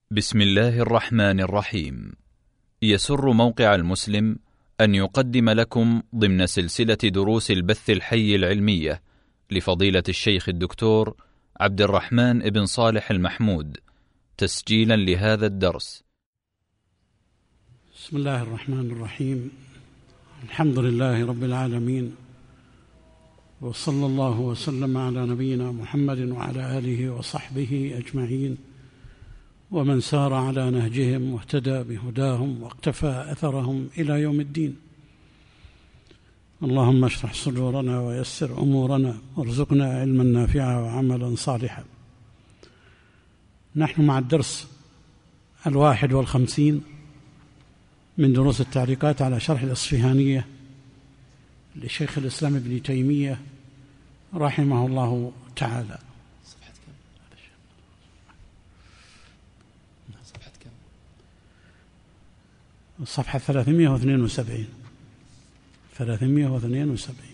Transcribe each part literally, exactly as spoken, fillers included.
بسم الله الرحمن الرحيم. يسر موقع المسلم أن يقدم لكم ضمن سلسلة دروس البث الحي العلمية لفضيلة الشيخ الدكتور عبد الرحمن بن صالح المحمود تسجيلا لهذا الدرس. بسم الله الرحمن الرحيم. الحمد لله رب العالمين، وصلى الله وسلم على نبينا محمد وعلى آله وصحبه أجمعين، ومن سار على نهجهم واهتدى بهداهم واقتفى أثرهم إلى يوم الدين. اللهم اشرح صدورنا ويسر أمورنا وارزقنا علما نافعا وعملا صالحا. نحن مع الدرس الواحد والخمسين من دروس التعليقات على شرح الإصفهانية لشيخ الإسلام ابن تيمية رحمه الله تعالى. الصفحة ثلاثمائة واثنين وسبعين ثلاثمائة واثنين وسبعين.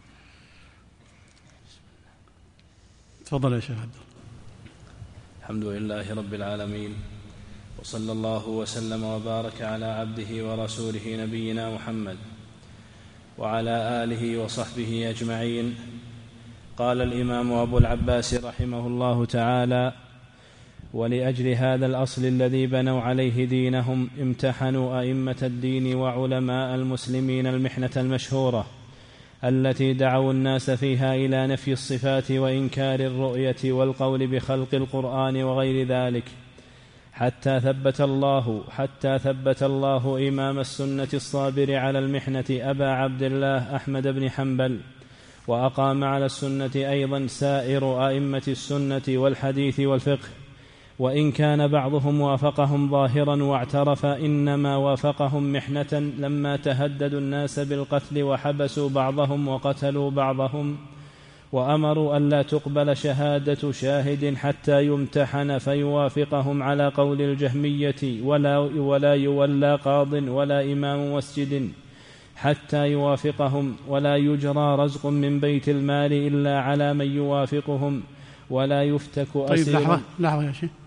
تفضل يا شيخ عبد الله. الحمد لله رب العالمين، وصلى الله وسلم وبارك على عبده ورسوله نبينا محمد وعلى آله وصحبه أجمعين. قال الإمام أبو العباس رحمه الله تعالى: ولأجل هذا الأصل الذي بنوا عليه دينهم امتحنوا أئمة الدين وعلماء المسلمين المحنة المشهورة التي دعوا الناس فيها إلى نفي الصفات وإنكار الرؤية والقول بخلق القرآن وغير ذلك، حتى ثبت الله حتى ثبت الله إمام السنة الصابر على المحنة أبا عبد الله أحمد بن حنبل، وأقام على السنة أيضا سائر أئمة السنة والحديث والفقه، وإن كان بعضهم وافقهم ظاهرا واعترف، إنما وافقهم محنة لما تهددوا الناس بالقتل وحبسوا بعضهم وقتلوا بعضهم، وأمروا ألا تقبل شهادة شاهد حتى يمتحن فيوافقهم على قول الجهمية، ولا, ولا يولى قاض ولا إمام مسجد حتى يوافقهم، ولا يجرى رزق من بيت المال إلا على من يوافقهم، ولا يفتك أسير. طيب لحظة لحظة يا شيخ،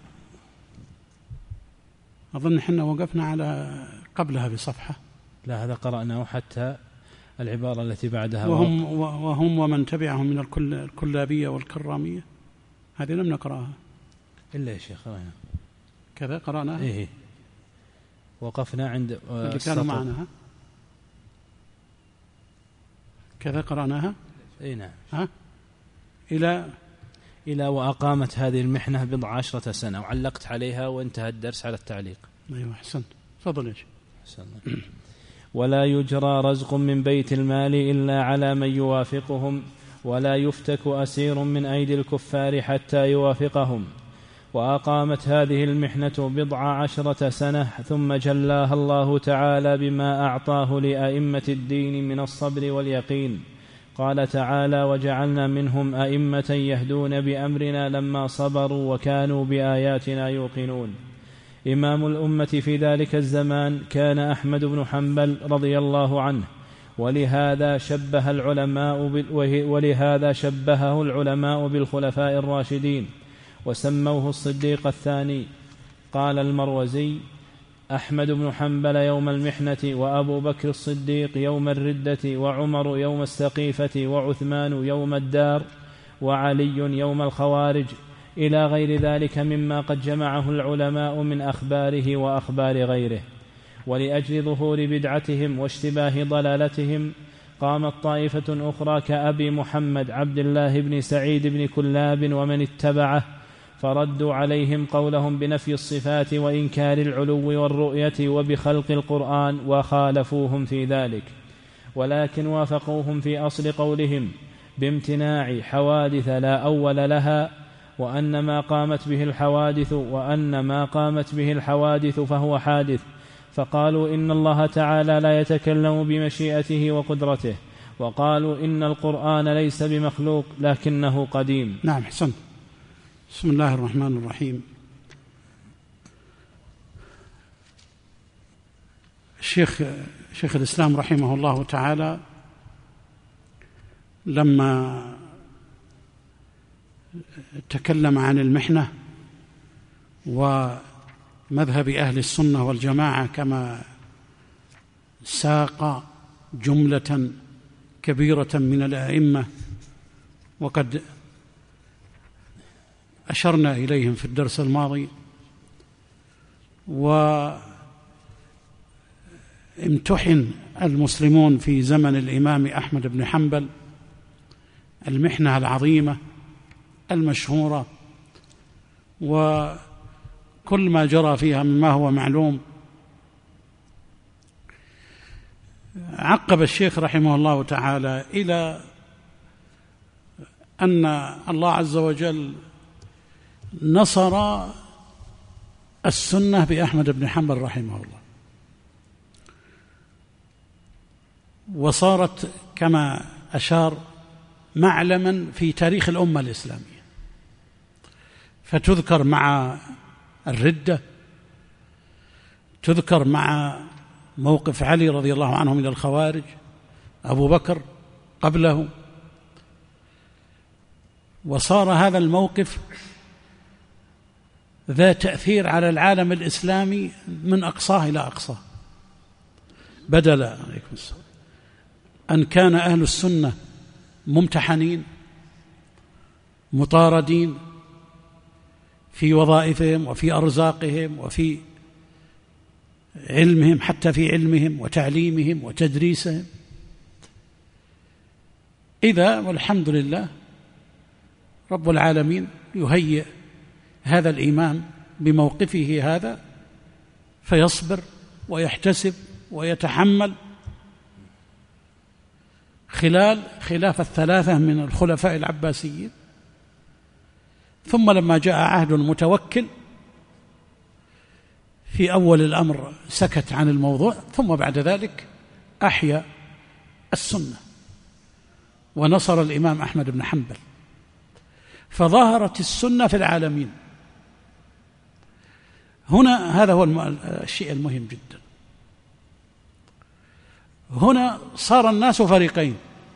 أظن إحنا وقفنا على قبلها بصفحة. لا، هذا قرأناه حتى العبارة التي بعدها وهم, وهم ومن تبعهم من الكل الكلابية والكرامية، هذه لم نقرأها إلا يا شيخ قرأنا كذا قرأناها. إيه، وقفنا عند اللي كانوا معنا ها؟ كذا قرأناها. إيه نعم. ها إلى إلى وأقامت هذه المحنة بضع عشرة سنة، وعلقت عليها وانتهى الدرس على التعليق. أيوة أحسنت، تفضل يا شيخ. ولا يجرى رزق من بيت المال إلا على من يوافقهم، ولا يفتك أسير من أيدي الكفار حتى يوافقهم. وأقامت هذه المحنة بضع عشرة سنة، ثم جلاها الله تعالى بما أعطاه لأئمة الدين من الصبر واليقين. قال تعالى: وجعلنا منهم أئمة يهدون بأمرنا لما صبروا وكانوا بآياتنا يوقنون. إمام الأمة في ذلك الزمان كان أحمد بن حنبل رضي الله عنه، ولهذا شبه العلماء ولهذا شبهه العلماء بالخلفاء الراشدين وسموه الصديق الثاني. قال المروزي: أحمد بن حنبل يوم المحنة، وأبو بكر الصديق يوم الردة، وعمر يوم السقيفة، وعثمان يوم الدار، وعلي يوم الخوارج، إلى غير ذلك مما قد جمعه العلماء من أخباره وأخبار غيره. ولأجل ظهور بدعتهم واشتباه ضلالتهم قامت طائفة أخرى كأبي محمد عبد الله بن سعيد بن كلاب ومن اتبعه، فردوا عليهم قولهم بنفي الصفات وإنكار العلو والرؤية وبخلق القرآن، وخالفوهم في ذلك، ولكن وافقوهم في أصل قولهم بامتناع حوادث لا أول لها، وأن ما قامت به الحوادث وأن ما قامت به الحوادث فهو حادث. فقالوا إن الله تعالى لا يتكلم بمشيئته وقدرته، وقالوا إن القرآن ليس بمخلوق لكنه قديم. نعم حسن. بسم الله الرحمن الرحيم. الشيخ شيخ الإسلام رحمه الله تعالى لما تكلم عن المحنة مذهب أهل السنة والجماعة كما ساق جملة كبيرة من الأئمة، وقد أشرنا إليهم في الدرس الماضي. وامتحن المسلمون في زمن الإمام أحمد بن حنبل المحنة العظيمة المشهورة، وكل ما جرى فيها مما هو معلوم. عقب الشيخ رحمه الله تعالى إلى أن الله عز وجل نصر السنة بأحمد بن حنبل رحمه الله، وصارت كما أشار معلما في تاريخ الأمة الإسلامية، فتذكر مع الردة، تذكر مع موقف علي رضي الله عنه من الخوارج، أبو بكر قبله، وصار هذا الموقف ذا تأثير على العالم الإسلامي من أقصاه إلى أقصاه. بدل عليكم السلام أن كان أهل السنة ممتحنين مطاردين في وظائفهم وفي أرزاقهم وفي علمهم، حتى في علمهم وتعليمهم وتدريسهم، إذا والحمد لله رب العالمين يهيئ هذا الإمام بموقفه هذا فيصبر ويحتسب ويتحمل خلال خلاف الثلاثة من الخلفاء العباسيين. ثم لما جاء عهد المتوكل في أول الأمر سكت عن الموضوع، ثم بعد ذلك أحيا السنة ونصر الإمام أحمد بن حنبل، فظهرت السنة في العالمين. هنا هذا هو الشيء المهم جدا. هنا صار الناس فريقين: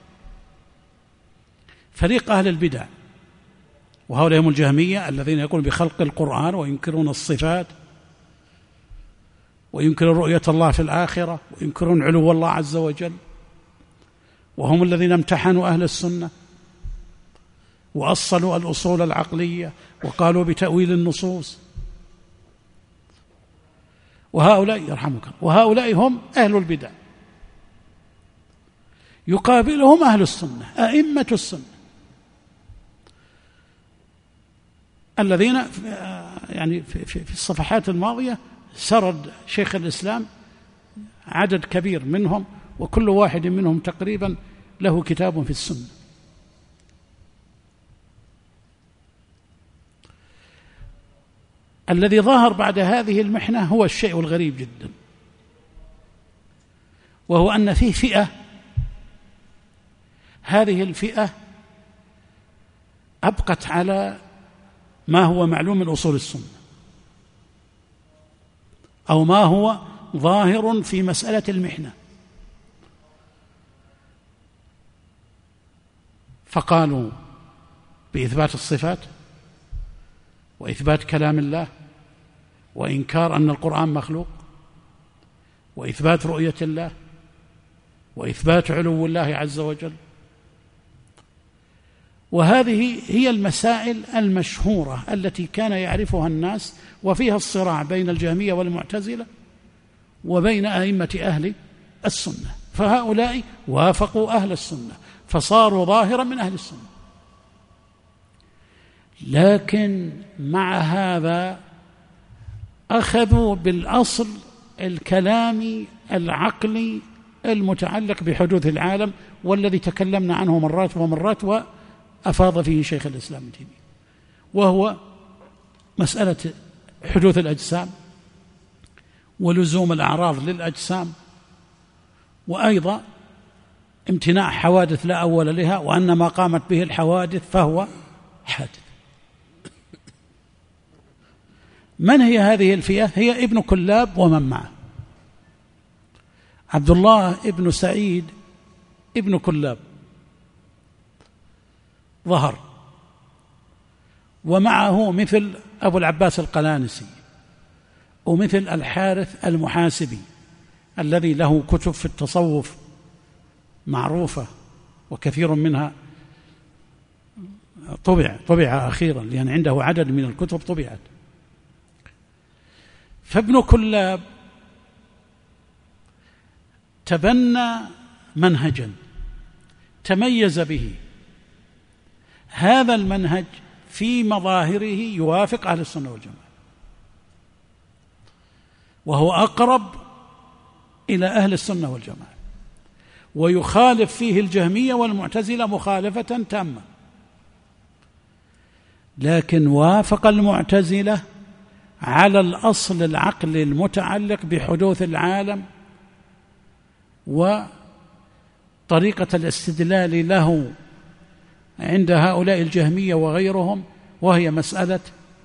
فريق أهل البدع، وهؤلاء هم الجهمية الذين يقولون بخلق القرآن وينكرون الصفات وينكرون رؤية الله في الآخرة وينكرون علو الله عز وجل، وهم الذين امتحنوا أهل السنة وأصلوا الأصول العقلية وقالوا بتأويل النصوص. وهؤلاء يرحمك وهؤلاء هم أهل البدع، يقابلهم أهل السنة أئمة السنة الذين يعني في الصفحات الماضية سرد شيخ الإسلام عدد كبير منهم، وكل واحد منهم تقريبا له كتاب في السنة. الذي ظهر بعد هذه المحنة هو الشيء الغريب جدا، وهو أن فيه فئة، هذه الفئة أبقت على ما هو معلوم من أصول السنة، أو ما هو ظاهر في مسألة المحنة، فقالوا بإثبات الصفات وإثبات كلام الله وإنكار أن القرآن مخلوق وإثبات رؤية الله وإثبات علو الله عز وجل. وهذه هي المسائل المشهورة التي كان يعرفها الناس، وفيها الصراع بين الجهمية والمعتزلة وبين أئمة أهل السنة، فهؤلاء وافقوا أهل السنة فصاروا ظاهرا من أهل السنة. لكن مع هذا أخذوا بالأصل الكلامي العقلي المتعلق بحدوث العالم، والذي تكلمنا عنه مرات ومرات وأفاض فيه شيخ الإسلام ابن تيمية، وهو مسألة حدوث الأجسام ولزوم الأعراض للأجسام، وأيضا امتناع حوادث لا أول لها، وأن ما قامت به الحوادث فهو حادث. من هي هذه الفئة؟ هي ابن كلاب ومن معه، عبد الله ابن سعيد ابن كلاب ظهر، ومعه مثل أبو العباس القلانسي، ومثل الحارث المحاسبي الذي له كتب في التصوف معروفة وكثير منها طبع طبع أخيرا، لأن عنده عدد من الكتب طبعت. فابن كلاب تبنى منهجا تميز به، هذا المنهج في مظاهره يوافق أهل السنة والجماعة، وهو أقرب إلى أهل السنة والجماعة، ويخالف فيه الجهمية والمعتزلة مخالفة تامة، لكن وافق المعتزلة على الأصل العقلي المتعلق بحدوث العالم وطريقة الاستدلال له عند هؤلاء الجهمية وغيرهم، وهي مسألة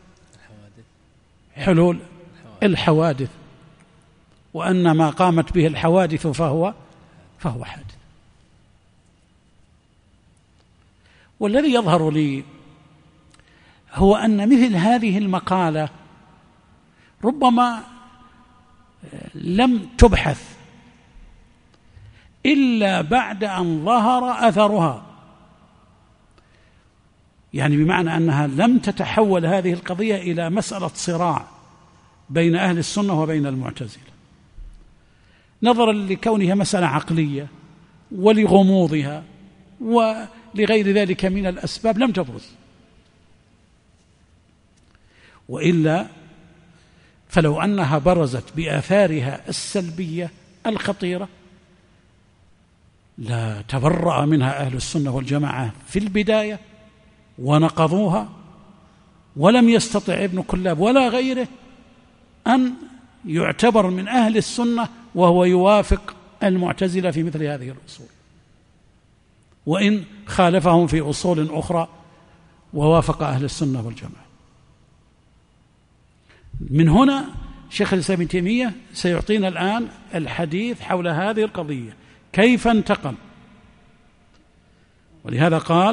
حلول الحوادث، وأن ما قامت به الحوادث فهو فهو حادث. والذي يظهر لي هو أن مثل هذه المقالة ربما لم تبحث إلا بعد أن ظهر أثرها، يعني بمعنى أنها لم تتحول هذه القضية إلى مسألة صراع بين أهل السنة وبين المعتزلة، نظرا لكونها مسألة عقلية ولغموضها ولغير ذلك من الأسباب لم تبرز، وإلا فلو أنها برزت بآثارها السلبية الخطيرة لا تبرأ منها أهل السنة والجماعة في البداية ونقضوها، ولم يستطع ابن كلاب ولا غيره أن يعتبر من أهل السنة وهو يوافق المعتزلة في مثل هذه الأصول، وإن خالفهم في أصول أخرى ووافق أهل السنة والجماعة. من هنا شيخ الإسلام ابن تيمية سيعطينا الآن الحديث حول هذه القضية كيف انتقل، ولهذا قال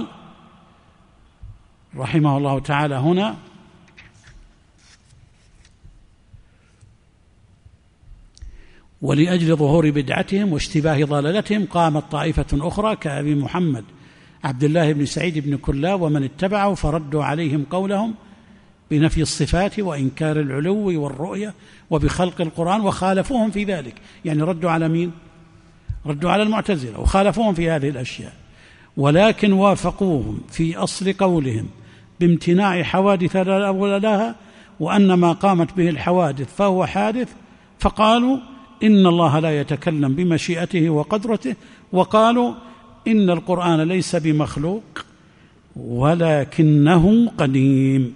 رحمه الله تعالى هنا: ولأجل ظهور بدعتهم واشتباه ضلالتهم قامت طائفة أخرى كأبي محمد عبد الله بن سعيد بن كلاب ومن اتبعه فردوا عليهم قولهم بنفي الصفات وإنكار العلو والرؤية وبخلق القرآن، وخالفوهم في ذلك. يعني ردوا على مين؟ ردوا على المعتزلة وخالفوهم في هذه الأشياء، ولكن وافقوهم في أصل قولهم بامتناع حوادث لا أول لها، وأن ما قامت به الحوادث فهو حادث، فقالوا إن الله لا يتكلم بمشيئته وقدرته، وقالوا إن القرآن ليس بمخلوق ولكنه قديم.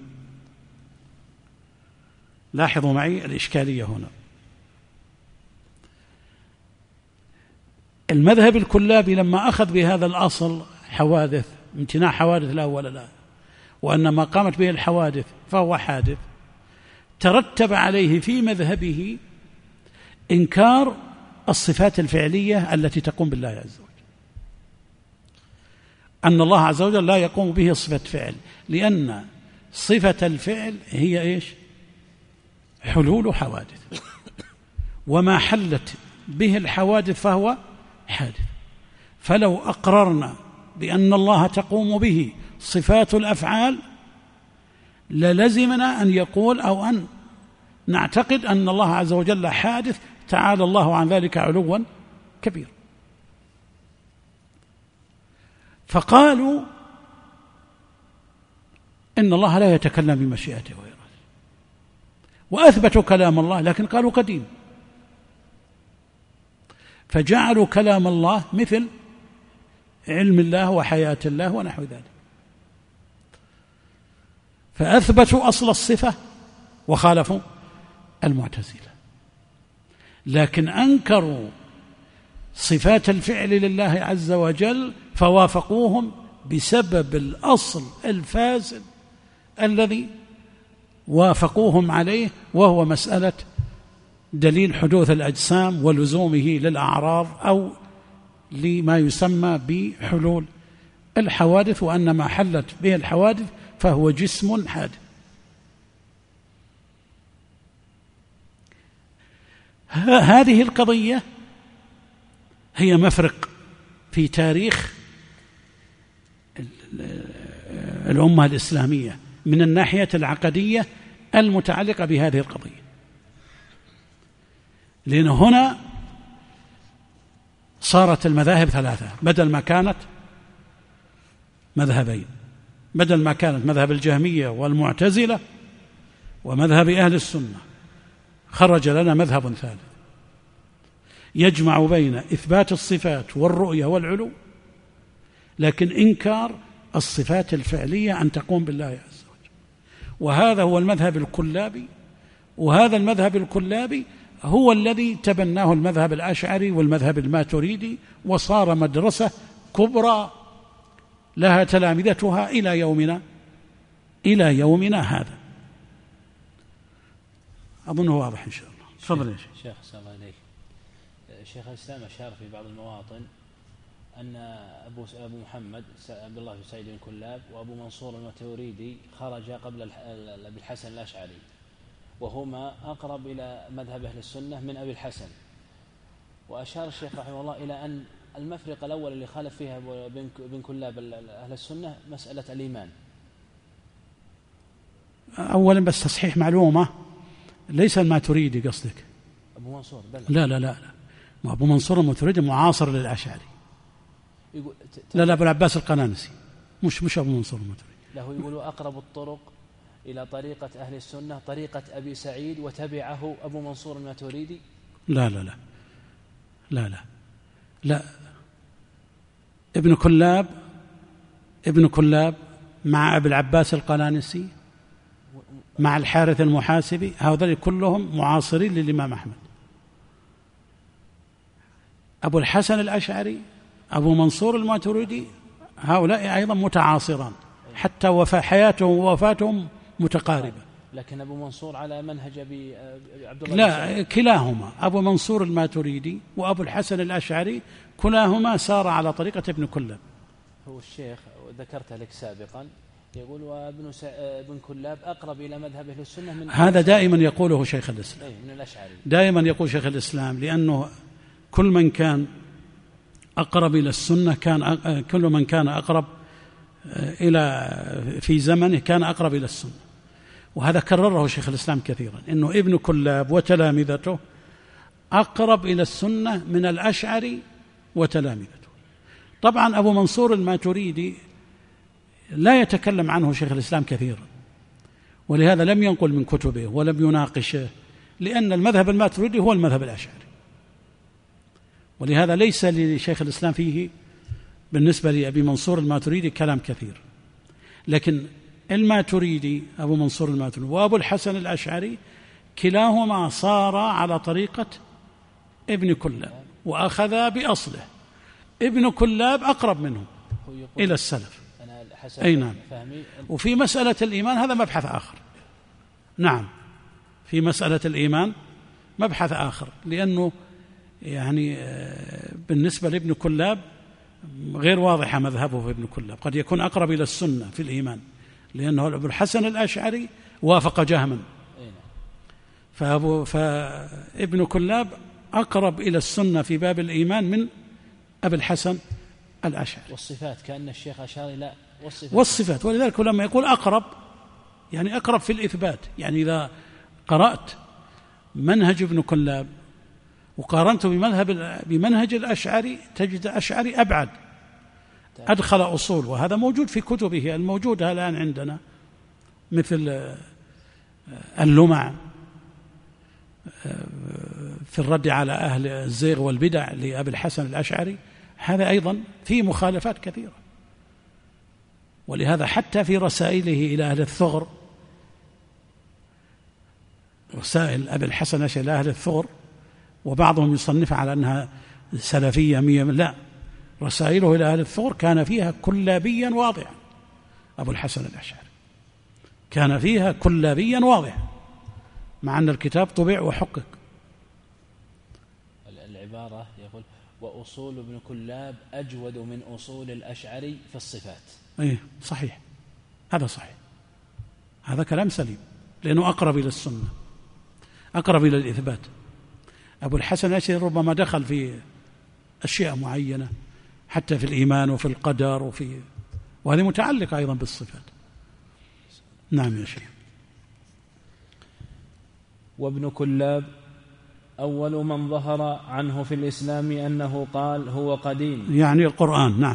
لاحظوا معي الإشكالية هنا. المذهب الكلابي لما أخذ بهذا الأصل حوادث، امتناع حوادث لا أول لها، وأن ما قامت به الحوادث فهو حادث، ترتب عليه في مذهبه إنكار الصفات الفعلية التي تقوم بالله عز وجل، أن الله عز وجل لا يقوم به صفة فعل، لأن صفة الفعل هي إيش؟ حلول حوادث، وما حلت به الحوادث فهو حادث. فلو أقررنا بأن الله تقوم به صفات الأفعال للزمنا أن يقول أو أن نعتقد أن الله عز وجل حادث، تعالى الله عن ذلك علوا كبير. فقالوا إن الله لا يتكلم بمشيئته وإرادته، وأثبتوا كلام الله لكن قالوا قديم، فجعلوا كلام الله مثل علم الله وحياة الله ونحو ذلك، فأثبتوا أصل الصفة وخالفوا المعتزلة، لكن أنكروا صفات الفعل لله عز وجل فوافقوهم بسبب الأصل الفاسد الذي وافقوهم عليه، وهو مسألة دليل حدوث الأجسام ولزومه للأعراض أو لما يسمى بحلول الحوادث، وأن ما حلت به الحوادث فهو جسم حادث. هذه القضية هي مفرق في تاريخ الأمة الإسلامية من الناحية العقدية المتعلقة بهذه القضية، لأن هنا صارت المذاهب ثلاثة بدل ما كانت مذهبين، بدل ما كانت مذهب الجهمية والمعتزلة ومذهب أهل السنة، خرج لنا مذهب ثالث يجمع بين إثبات الصفات والرؤية والعلو، لكن إنكار الصفات الفعلية أن تقوم بالله عز وجل. وهذا هو المذهب الكلابي، وهذا المذهب الكلابي هو الذي تبناه المذهب الأشعري والمذهب الماتريدي، وصار مدرسة كبرى لها تلامذتها إلى يومنا إلى يومنا هذا. أظنه واضح إن شاء الله. تفضل يا شيخ. شيخ صلى الله عليك. شيخ الإسلام أشار في بعض المواطن أن أبو أبو محمد عبد الله بن سعيد بن كلاب وأبو منصور الماتريدي خرج قبل أبي الحسن الأشعري، وهما أقرب إلى مذهب أهل السنة من أبي الحسن. وأشار الشيخ رحمه الله إلى أن المفرق الأول اللي خالف فيها بن كلاب أهل السنة مسألة الإيمان. أولا بس تصحيح معلومة، ليس الماتريدي قصدك أبو منصور؟ بلى. لا لا لا لا، أبو منصور الماتريدي معاصر للأشعري. لا لا، أبو العباس القنانسي، مش مش أبو منصور الماتريدي. له يقول أقرب الطرق إلى طريقة أهل السنة طريقة أبي سعيد وتبعه أبو منصور الماتريدي. لا لا لا لا لا لا، ابن كلاب ابن كلاب مع أبي العباس القنانسي مع الحارث المحاسبي، هؤلاء كلهم معاصرين للإمام أحمد. أبو الحسن الأشعري أبو منصور الماتريدي هؤلاء أيضا متعاصران، حتى وفاة حياتهم ووفاتهم متقاربة. لكن أبو منصور على منهج أبي عبد الله؟ لا، كلاهما أبو منصور الماتريدي وأبو الحسن الأشعري كلاهما سار على طريقة ابن كلاب. هو الشيخ ذكرت لك سابقا يقول وابن ابن كلاب أقرب إلى مذهب أهل السنة من هذا دائما يقوله شيخ الإسلام، من الأشعري دائما يقول شيخ الإسلام، لأنه كل من كان أقرب إلى السنة كان كل من كان أقرب إلى في زمنه كان أقرب إلى السنة. وهذا كرره شيخ الإسلام كثيرا، إنه ابن كلاب وتلامذته أقرب إلى السنة من الأشعري وتلامذته. طبعا أبو منصور الماتريدي لا يتكلم عنه شيخ الإسلام كثيرا، ولهذا لم ينقل من كتبه ولم يناقشه، لأن المذهب الماتريدي هو المذهب الأشعري، ولهذا ليس لشيخ الإسلام فيه بالنسبة لأبي منصور الماتريدي كلام كثير. لكن الماتريدي أبو منصور الماتريدي وأبو الحسن الأشعري كلاهما صار على طريقة ابن كلاب وأخذ بأصله. ابن كلاب أقرب منه إلى السلف. أي نعم. وفي مسألة الإيمان هذا مبحث آخر. نعم، في مسألة الإيمان مبحث آخر، لأنه يعني بالنسبة لابن كلاب غير واضحة مذهبه في ابن كلاب، قد يكون أقرب إلى السنة في الإيمان، لأنه أبو الحسن الأشعري وافق جهما، فأبو فابن كلاب أقرب إلى السنة في باب الإيمان من أبي الحسن الأشعري. والصفات كأن الشيخ أشار إلى والصفات, والصفات ولذلك لما يقول أقرب يعني أقرب في الإثبات. يعني إذا قرأت منهج ابن كلاب وقارنته بمذهب بمنهج الأشعري تجد الأشعري أبعد، أدخل أصول، وهذا موجود في كتبه الموجودة الآن عندنا، مثل اللمع في الرد على أهل الزيغ والبدع لأبي الحسن الأشعري، هذا أيضا فيه مخالفات كثيرة. ولهذا حتى في رسائله إلى أهل الثغر، رسائل أبي الحسن الأشعري إلى أهل الثغر، وبعضهم يصنفها على أنها سلفية مية، لا، رسائله إلى أهل الثغر كان فيها كلابيا واضحا. أبو الحسن الأشعري كان فيها كلابيا واضحا، مع أن الكتاب طبع وحقق. العبارة يقول وأصول ابن كلاب أجود من أصول الأشعري في الصفات. أيه صحيح، هذا صحيح، هذا كلام سليم، لأنه أقرب إلى السنة، أقرب إلى الإثبات. أبو الحسن الأشعري ربما دخل في أشياء معينة حتى في الإيمان وفي القدر وفي وهذه متعلقة أيضا بالصفات. نعم يا شيخ. وابن كلاب أول من ظهر عنه في الإسلام أنه قال هو قديم، يعني القرآن. نعم.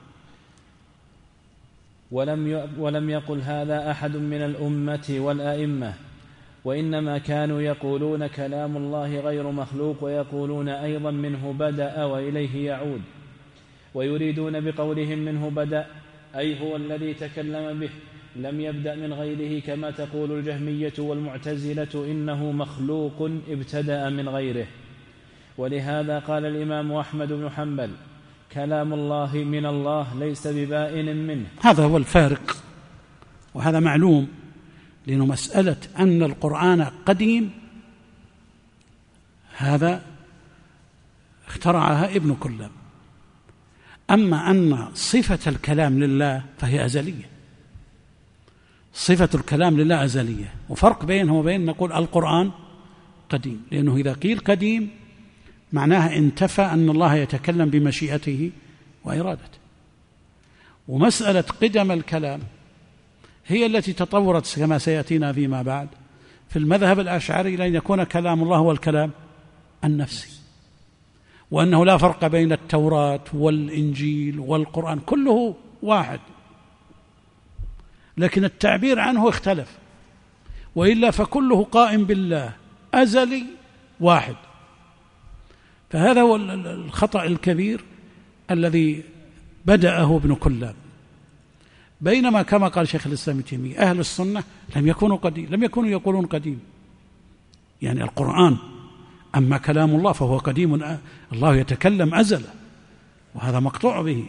ولم ولم يقل هذا أحد من الأمة والأئمة، وإنما كانوا يقولون كلام الله غير مخلوق، ويقولون أيضا منه بدأ وإليه يعود، ويريدون بقولهم منه بدأ أي هو الذي تكلم به، لم يبدأ من غيره، كما تقول الجهمية والمعتزلة إنه مخلوق ابتدأ من غيره. ولهذا قال الإمام أحمد بن حنبل كلام الله من الله ليس ببائن منه. هذا هو الفارق، وهذا معلوم، لأنه مسألة أن القرآن قديم هذا اخترعها ابن كلاب، أما أن صفة الكلام لله فهي أزلية، صفة الكلام لله أزلية، وفرق بينه وبين نقول القرآن قديم، لأنه إذا قيل قديم معناها انتفى أن الله يتكلم بمشيئته وإرادته. ومسألة قدم الكلام هي التي تطورت كما سيأتينا فيما بعد في المذهب الأشعري لأن يكون كلام الله هو الكلام النفسي، وأنه لا فرق بين التوراة والإنجيل والقرآن، كله واحد، لكن التعبير عنه اختلف، وإلا فكله قائم بالله أزلي واحد. فهذا هو الخطأ الكبير الذي بدأه ابن كلاب، بينما كما قال شيخ الإسلام ابن تيمية أهل السنة لم يكونوا قديم، لم يكونوا يقولون قديم يعني القرآن، أما كلام الله فهو قديم، الله يتكلم أزلا وهذا مقطوع به.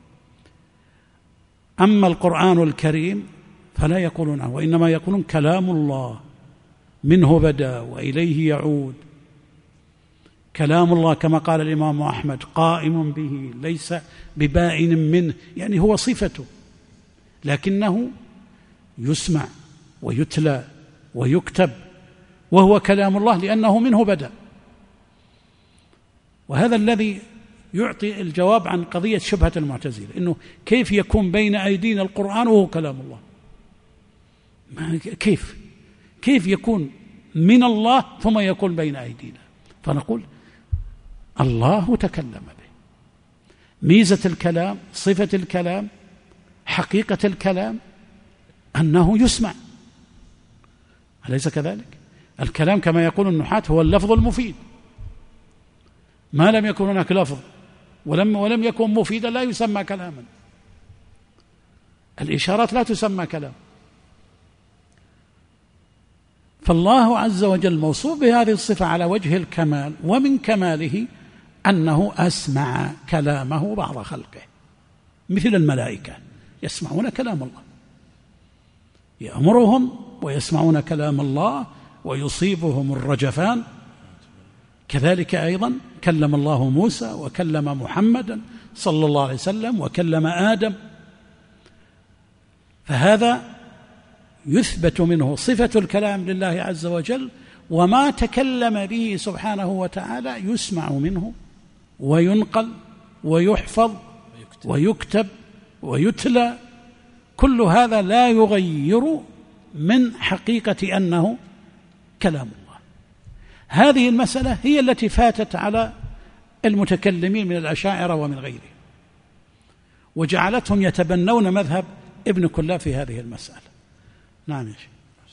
أما القرآن الكريم فلا يقولون عنه، وإنما يقولون كلام الله منه بدأ وإليه يعود. كلام الله كما قال الإمام أحمد قائم به ليس ببائن منه، يعني هو صفته، لكنه يسمع ويتلى ويكتب، وهو كلام الله لأنه منه بدأ. وهذا الذي يعطي الجواب عن قضية شبهة المعتزلة، إنه كيف يكون بين أيدينا القرآن وهو كلام الله؟ كيف كيف يكون من الله ثم يكون بين أيدينا؟ فنقول الله تكلم به. ميزة الكلام، صفة الكلام، حقيقة الكلام أنه يسمع، أليس كذلك؟ الكلام كما يقول النحاة هو اللفظ المفيد، ما لم يكن هناك لفظ ولم, ولم يكن مفيدا لا يسمى كلاما. الإشارات لا تسمى كلام. فالله عز وجل موصوف بهذه الصفة على وجه الكمال، ومن كماله أنه أسمع كلامه بعض خلقه، مثل الملائكة يسمعون كلام الله، يأمرهم ويسمعون كلام الله ويصيبهم الرجفان. كذلك أيضا كلم الله موسى وكلم محمدا صلى الله عليه وسلم وكلم آدم، فهذا يثبت منه صفة الكلام لله عز وجل، وما تكلم به سبحانه وتعالى يسمع منه وينقل ويحفظ ويكتب ويتلى، كل هذا لا يغير من حقيقة أنه كلام الله. هذه المسألة هي التي فاتت على المتكلمين من الأشاعرة ومن غيرهم، وجعلتهم يتبنون مذهب ابن كلاب في هذه المسألة. نعم يا شيخ.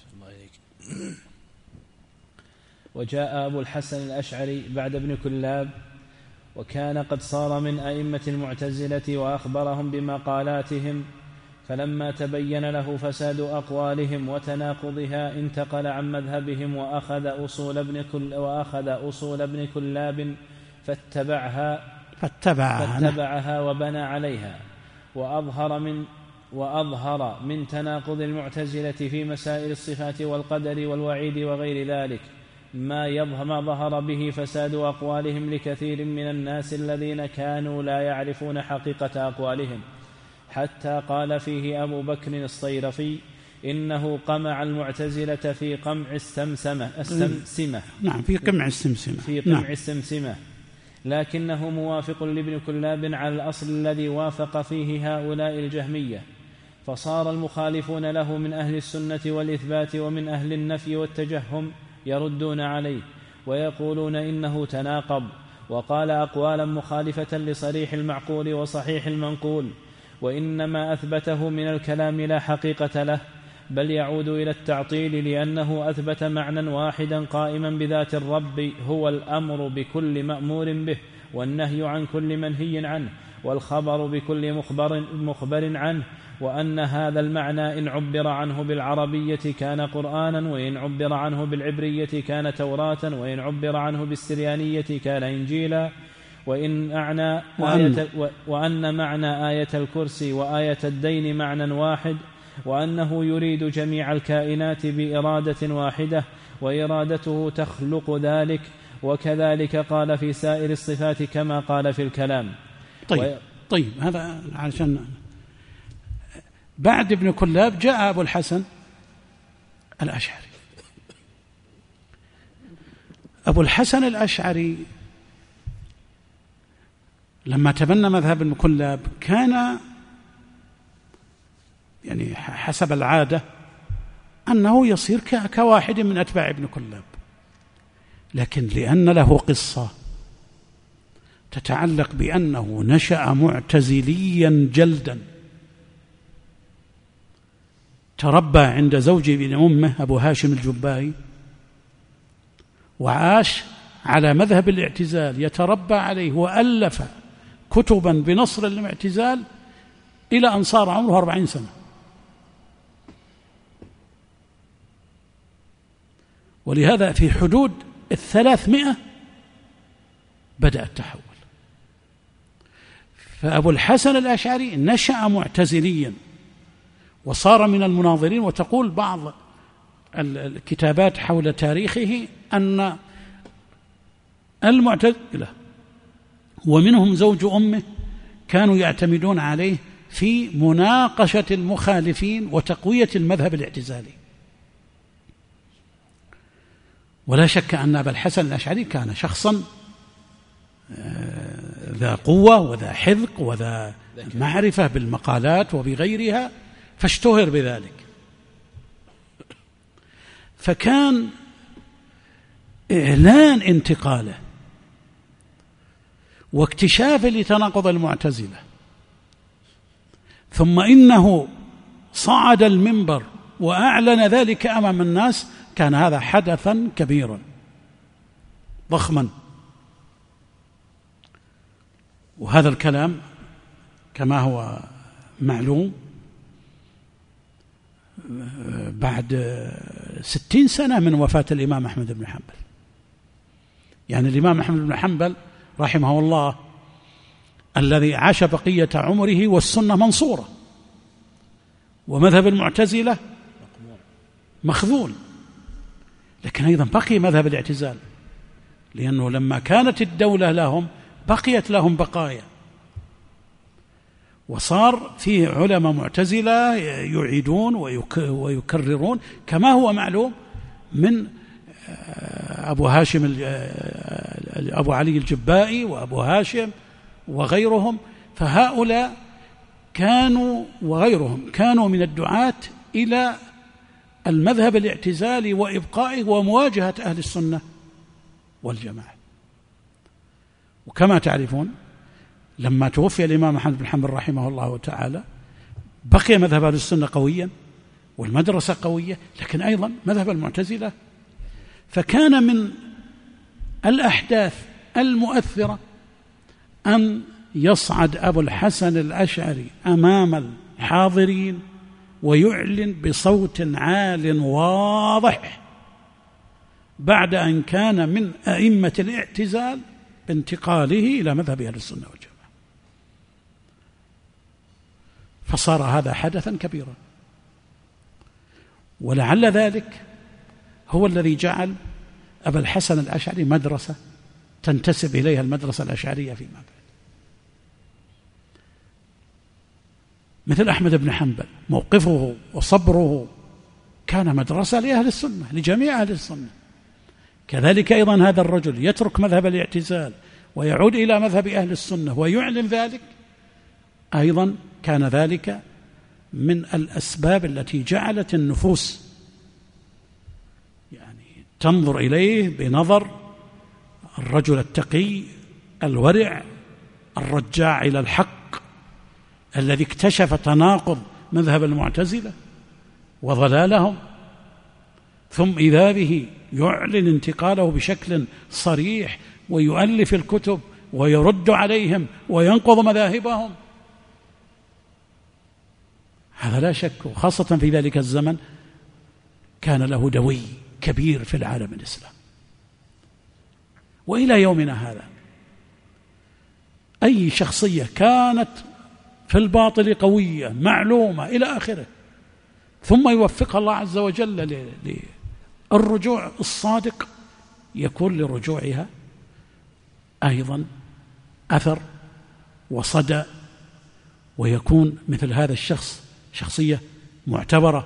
وجاء أبو الحسن الأشعري بعد ابن كلاب، وكان قد صار من أئمة المعتزلة وأخبرهم بمقالاتهم، فلما تبين له فساد أقوالهم وتناقضها انتقل عن مذهبهم وأخذ أصول ابن كل وأخذ أصول ابن كلاب فاتبعها فاتبعها, فاتبعها وبنى عليها، وأظهر من وأظهر من تناقض المعتزلة في مسائل الصفات والقدر والوعيد وغير ذلك ما يظهر ما ظهر به فساد أقوالهم لكثير من الناس الذين كانوا لا يعرفون حقيقة أقوالهم، حتى قال فيه أبو بكر الصيرفي إنه قمع المعتزلة في قمع السمسمة السمسمة نعم في قمع السمسمة في قمع نعم. السمسمة لكنه موافق لابن كلاب على الأصل الذي وافق فيه هؤلاء الجهمية، فصار المخالفون له من أهل السنة والإثبات ومن أهل النفي والتجهم يردون عليه ويقولون إنه تناقض وقال أقوالا مخالفة لصريح المعقول وصحيح المنقول، وإنما أثبته من الكلام لا حقيقة له، بل يعود إلى التعطيل لأنه أثبت معنى واحدا قائما بذات الرب هو الأمر بكل مأمور به والنهي عن كل منهي عنه والخبر بكل مخبر, مخبر عنه، وأن هذا المعنى إن عبر عنه بالعربية كان قرآنا، وإن عبر عنه بالعبرية كان توراة، وإن عبر عنه بالسريانية كان إنجيلا، وإن أعنى آية وأن معنى آية الكرسي وآية الدين معنى واحد، وأنه يريد جميع الكائنات بإرادة واحدة وإرادته تخلق ذلك، وكذلك قال في سائر الصفات كما قال في الكلام. طيب, و... طيب هذا عشان بعد ابن كلاب جاء أبو الحسن الأشعري. أبو الحسن الأشعري لما تبنى مذهب ابن كلاب كان يعني حسب العادة أنه يصير كواحد من أتباع ابن كلاب، لكن لأن له قصة تتعلق بأنه نشأ معتزليا جلدا، تربى عند زوج ابن أمه أبو هاشم الجبائي، وعاش على مذهب الاعتزال يتربى عليه، وألف كتبا بنصر الاعتزال إلى أن صار عمره أربعين سنة. ولهذا في حدود الثلاثمائة بدأ التحول. فأبو الحسن الأشعري نشأ معتزليا وصار من المناظرين، وتقول بعض الكتابات حول تاريخه أن المعتزلة ومنهم زوج أمه كانوا يعتمدون عليه في مناقشة المخالفين وتقوية المذهب الاعتزالي. ولا شك أن أبا الحسن الأشعري كان شخصا ذا قوة وذا حذق وذا معرفة بالمقالات وبغيرها، فاشتهر بذلك. فكان إعلان انتقاله واكتشاف لتناقض المعتزلة، ثم إنه صعد المنبر وأعلن ذلك أمام الناس، كان هذا حدثا كبيرا ضخما. وهذا الكلام كما هو معلوم بعد ستين سنة من وفاة الإمام أحمد بن حنبل. يعني الإمام أحمد بن حنبل رحمه الله الذي عاش بقية عمره والسنة منصورة، ومذهب المعتزلة مخذول، لكن أيضا بقي مذهب الاعتزال، لأنه لما كانت الدولة لهم بقيت لهم بقايا، وصار فيه علماء معتزلة يعيدون ويكررون، كما هو معلوم من أبو هاشم أبو علي الجبائي وأبو هاشم وغيرهم. فهؤلاء كانوا وغيرهم كانوا من الدعاة إلى المذهب الاعتزالي وإبقائه ومواجهة أهل السنة والجماعة. وكما تعرفون لما توفي الإمام أحمد بن حنبل رحمه الله تعالى بقي مذهب أهل السنة قويا والمدرسة قوية، لكن أيضا مذهب المعتزلة. فكان من الأحداث المؤثرة أن يصعد أبو الحسن الأشعري أمام الحاضرين ويعلن بصوت عال واضح بعد أن كان من أئمة الاعتزال بانتقاله إلى مذهب أهل السنة والجماعة. فصار هذا حدثا كبيرا، ولعل ذلك هو الذي جعل أبا الحسن الأشعري مدرسة تنتسب إليها المدرسة الأشعرية فيما بعد، مثل أحمد بن حنبل موقفه وصبره كان مدرسة لأهل السنة، لجميع أهل السنة. كذلك أيضا هذا الرجل يترك مذهب الاعتزال ويعود إلى مذهب أهل السنة ويعلن ذلك، أيضا كان ذلك من الأسباب التي جعلت النفوس يعني تنظر إليه بنظر الرجل التقي الورع الرجاع إلى الحق الذي اكتشف تناقض مذهب المعتزلة وضلالهم، ثم إذا به يعلن انتقاله بشكل صريح ويؤلف الكتب ويرد عليهم وينقض مذاهبهم. هذا لا شك، وخاصة في ذلك الزمن كان له دوي كبير في العالم الإسلامي. وإلى يومنا هذا أي شخصية كانت في الباطل قوية معلومة إلى آخره ثم يوفقها الله عز وجل للرجوع الصادق، يكون لرجوعها أيضا أثر وصدى، ويكون مثل هذا الشخص شخصية معتبرة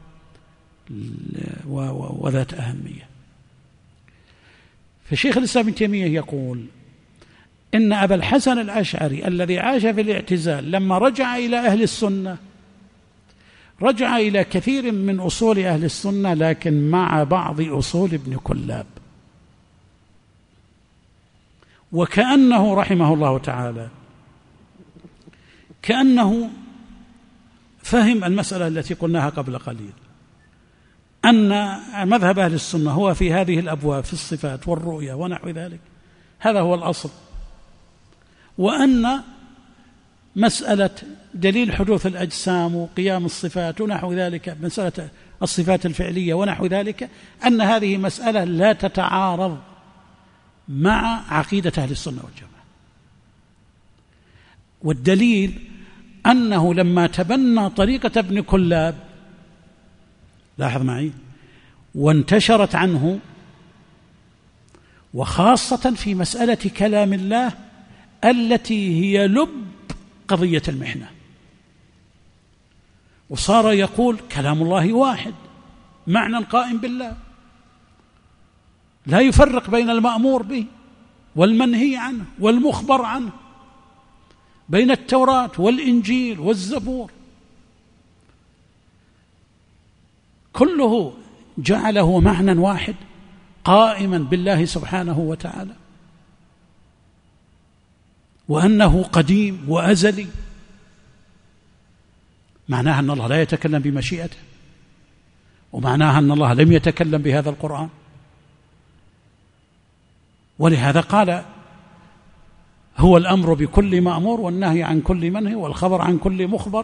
وذات أهمية. فشيخ الإسلام ابن تيمية يقول إن أبا الحسن الأشعري الذي عاش في الاعتزال لما رجع إلى أهل السنة رجع إلى كثير من أصول أهل السنة، لكن مع بعض أصول ابن كلاب، وكأنه رحمه الله تعالى كأنه فهم المسألة التي قلناها قبل قليل، أن مذهب أهل السنة هو في هذه الأبواب في الصفات والرؤية ونحو ذلك، هذا هو الأصل، وأن مسألة دليل حدوث الأجسام وقيام الصفات ونحو ذلك، مسألة الصفات الفعلية ونحو ذلك، أن هذه مسألة لا تتعارض مع عقيدة أهل السنة والجماعة. والدليل أنه لما تبنى طريقة ابن كلاب، لاحظ معي، وانتشرت عنه، وخاصة في مسألة كلام الله التي هي لب قضية المحنة، وصار يقول كلام الله واحد معنى قائم بالله، لا يفرق بين المأمور به والمنهي عنه والمخبر عنه، بين التوراة والإنجيل والزبور، كله جعله معنى واحد قائما بالله سبحانه وتعالى، وأنه قديم وأزلي، معناها أن الله لا يتكلم بمشيئته، ومعناها أن الله لم يتكلم بهذا القرآن. ولهذا قال هو الأمر بكل مأمور والنهي عن كل منهي والخبر عن كل مخبر،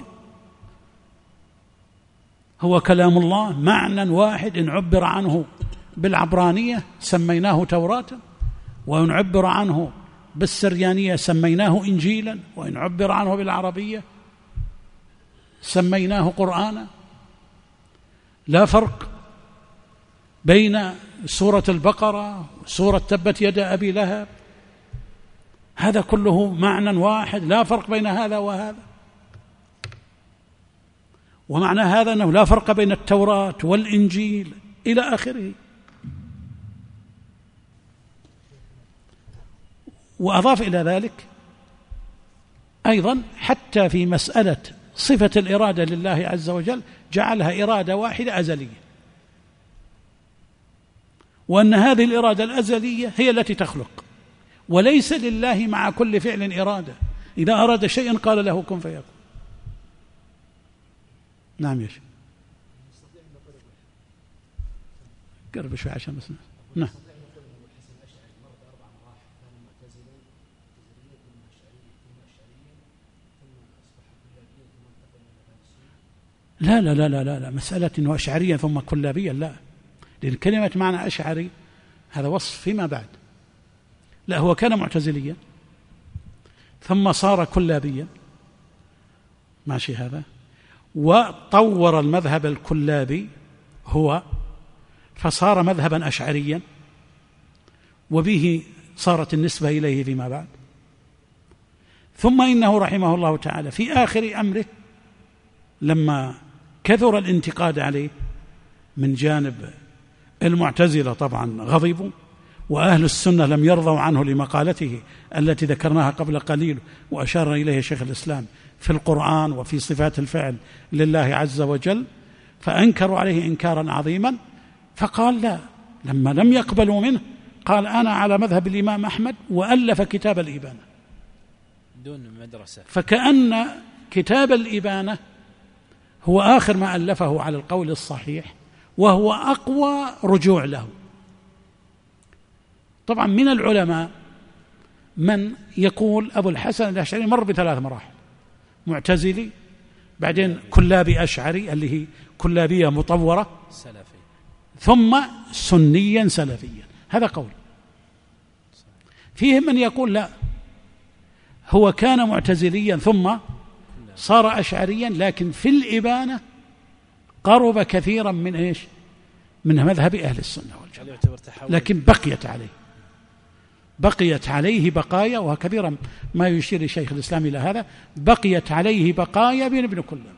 هو كلام الله معنى واحد، إن عبر عنه بالعبرانية سميناه توراة، وإن عبر عنه بالسريانية سميناه إنجيلا، وإن عبر عنه بالعربية سميناه قرآنا. لا فرق بين سورة البقرة وسورة تبت يد أبي لهب، هذا كله معنى واحد، لا فرق بين هذا وهذا. ومعنى هذا أنه لا فرق بين التوراة والإنجيل إلى آخره. وأضاف إلى ذلك أيضا حتى في مسألة صفة الإرادة لله عز وجل جعلها إرادة واحدة أزلية، وأن هذه الإرادة الأزلية هي التي تخلق، وليس لله مع كل فعل إرادة، إذا أراد شيئا قال له كن فيكون. نعم يا شيخ، قرب شوي عشان بس. نعم. لا لا لا لا لا, لا. مسألة أنه أشعريا ثم كلابيا لا، لأن كلمة معنى أشعري هذا وصف فيما بعد، لا هو كان معتزليا ثم صار كلابيا، ماشي هذا، وطور المذهب الكلابي هو فصار مذهبا أشعريا، وبه صارت النسبة إليه فيما بعد. ثم إنه رحمه الله تعالى في آخر أمره لما كثر الانتقاد عليه من جانب المعتزلة طبعا غضبوا، وأهل السنة لم يرضوا عنه لمقالته التي ذكرناها قبل قليل وأشار إليه شيخ الإسلام في القرآن وفي صفات الفعل لله عز وجل، فأنكروا عليه إنكارا عظيما. فقال لا، لما لم يقبلوا منه قال أنا على مذهب الإمام أحمد، وألف كتاب الإبانة دون مدرسة. فكأن كتاب الإبانة هو آخر ما ألفه على القول الصحيح، وهو أقوى رجوع له. طبعا من العلماء من يقول أبو الحسن الأشعري مر بثلاث مراحل: معتزلي، بعدين كلابي أشعري اللي هي كلابية مطورة سلفي، ثم سنيا سلفيا. هذا قول. فيهم من يقول لا، هو كان معتزليا ثم صار أشعريا، لكن في الإبانة قرب كثيرا من إيش؟ من مذهب أهل السنة والجماعة، لكن بقيت عليه بقيت عليه بقايا، وكثيرا ما يشير الشيخ الإسلام إلى هذا، بقيت عليه بقايا بين ابن كلاب.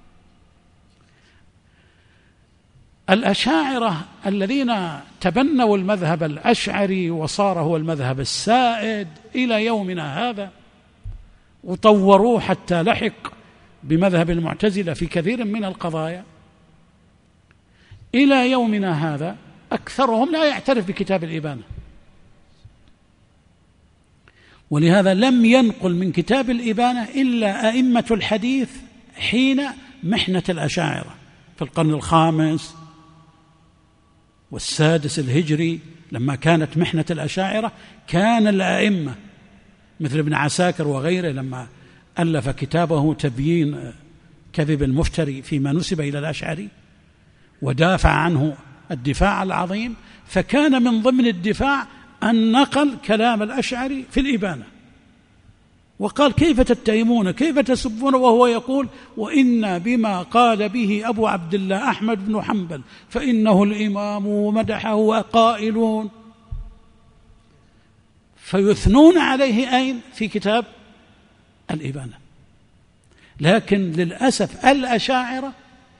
الأشاعرة الذين تبنوا المذهب الأشعري وصار هو المذهب السائد إلى يومنا هذا، وطوروه حتى لحق بمذهب المعتزلة في كثير من القضايا، إلى يومنا هذا أكثرهم لا يعترف بكتاب الإبانة، ولهذا لم ينقل من كتاب الإبانة إلا أئمة الحديث حين محنة الأشاعرة في القرن الخامس والسادس الهجري. لما كانت محنة الأشاعرة كان الأئمة مثل ابن عساكر وغيره لما ألف كتابه تبيين كذب المفتري فيما نسب إلى الأشعري ودافع عنه الدفاع العظيم، فكان من ضمن الدفاع أن نقل كلام الأشعري في الإبانة، وقال كيف تتهمون، كيف تسبون، وهو يقول وإن بما قال به أبو عبد الله أحمد بن حنبل فإنه الإمام ومدحه قائلون، فيثنون عليه أين؟ في كتاب الإبانة. لكن للأسف الأشاعرة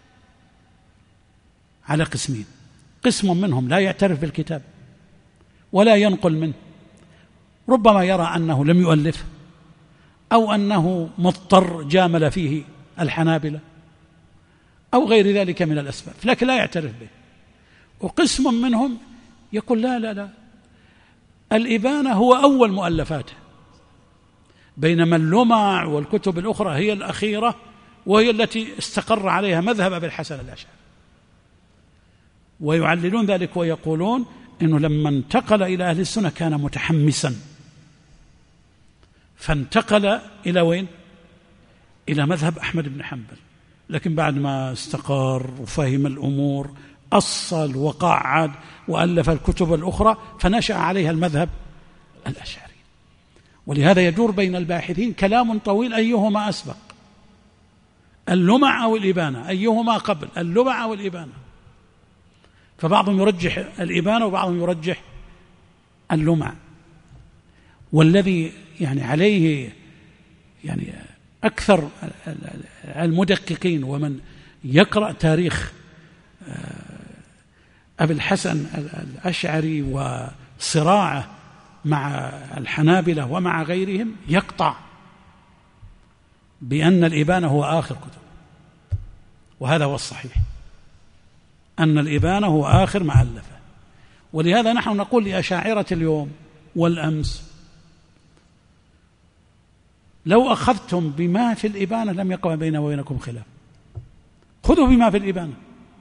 على قسمين: قسم منهم لا يعترف بالكتاب ولا ينقل منه، ربما يرى أنه لم يؤلف أو أنه مضطر جامل فيه الحنابلة أو غير ذلك من الأسباب، لكن لا يعترف به. وقسم منهم يقول لا لا لا، الإبانة هو أول مؤلفاته، بينما اللمع والكتب الأخرى هي الأخيرة، وهي التي استقر عليها مذهب أبي الحسن الأشعري. ويعللون ذلك ويقولون إنه لما انتقل إلى أهل السنة كان متحمسا، فانتقل إلى وين؟ إلى مذهب أحمد بن حنبل، لكن بعد ما استقر وفهم الأمور أصل وقعد وألف الكتب الأخرى فنشأ عليها المذهب الأشعري. ولهذا يدور بين الباحثين كلام طويل أيهما أسبق، اللمع أو الإبانة، أيهما قبل، اللمع أو الإبانة. فبعضهم يرجح الإبانة وبعضهم يرجح اللمع، والذي يعني عليه يعني أكثر المدققين ومن يقرأ تاريخ أبي الحسن الأشعري وصراعه مع الحنابلة ومع غيرهم يقطع بأن الإبانة هو آخر كتب، وهذا هو الصحيح، أن الإبانة هو آخر ما ألفه. ولهذا نحن نقول لأشاعرة اليوم والأمس لو أخذتم بما في الإبانة لم يقع بيننا وبينكم خلاف، خذوا بما في الإبانة.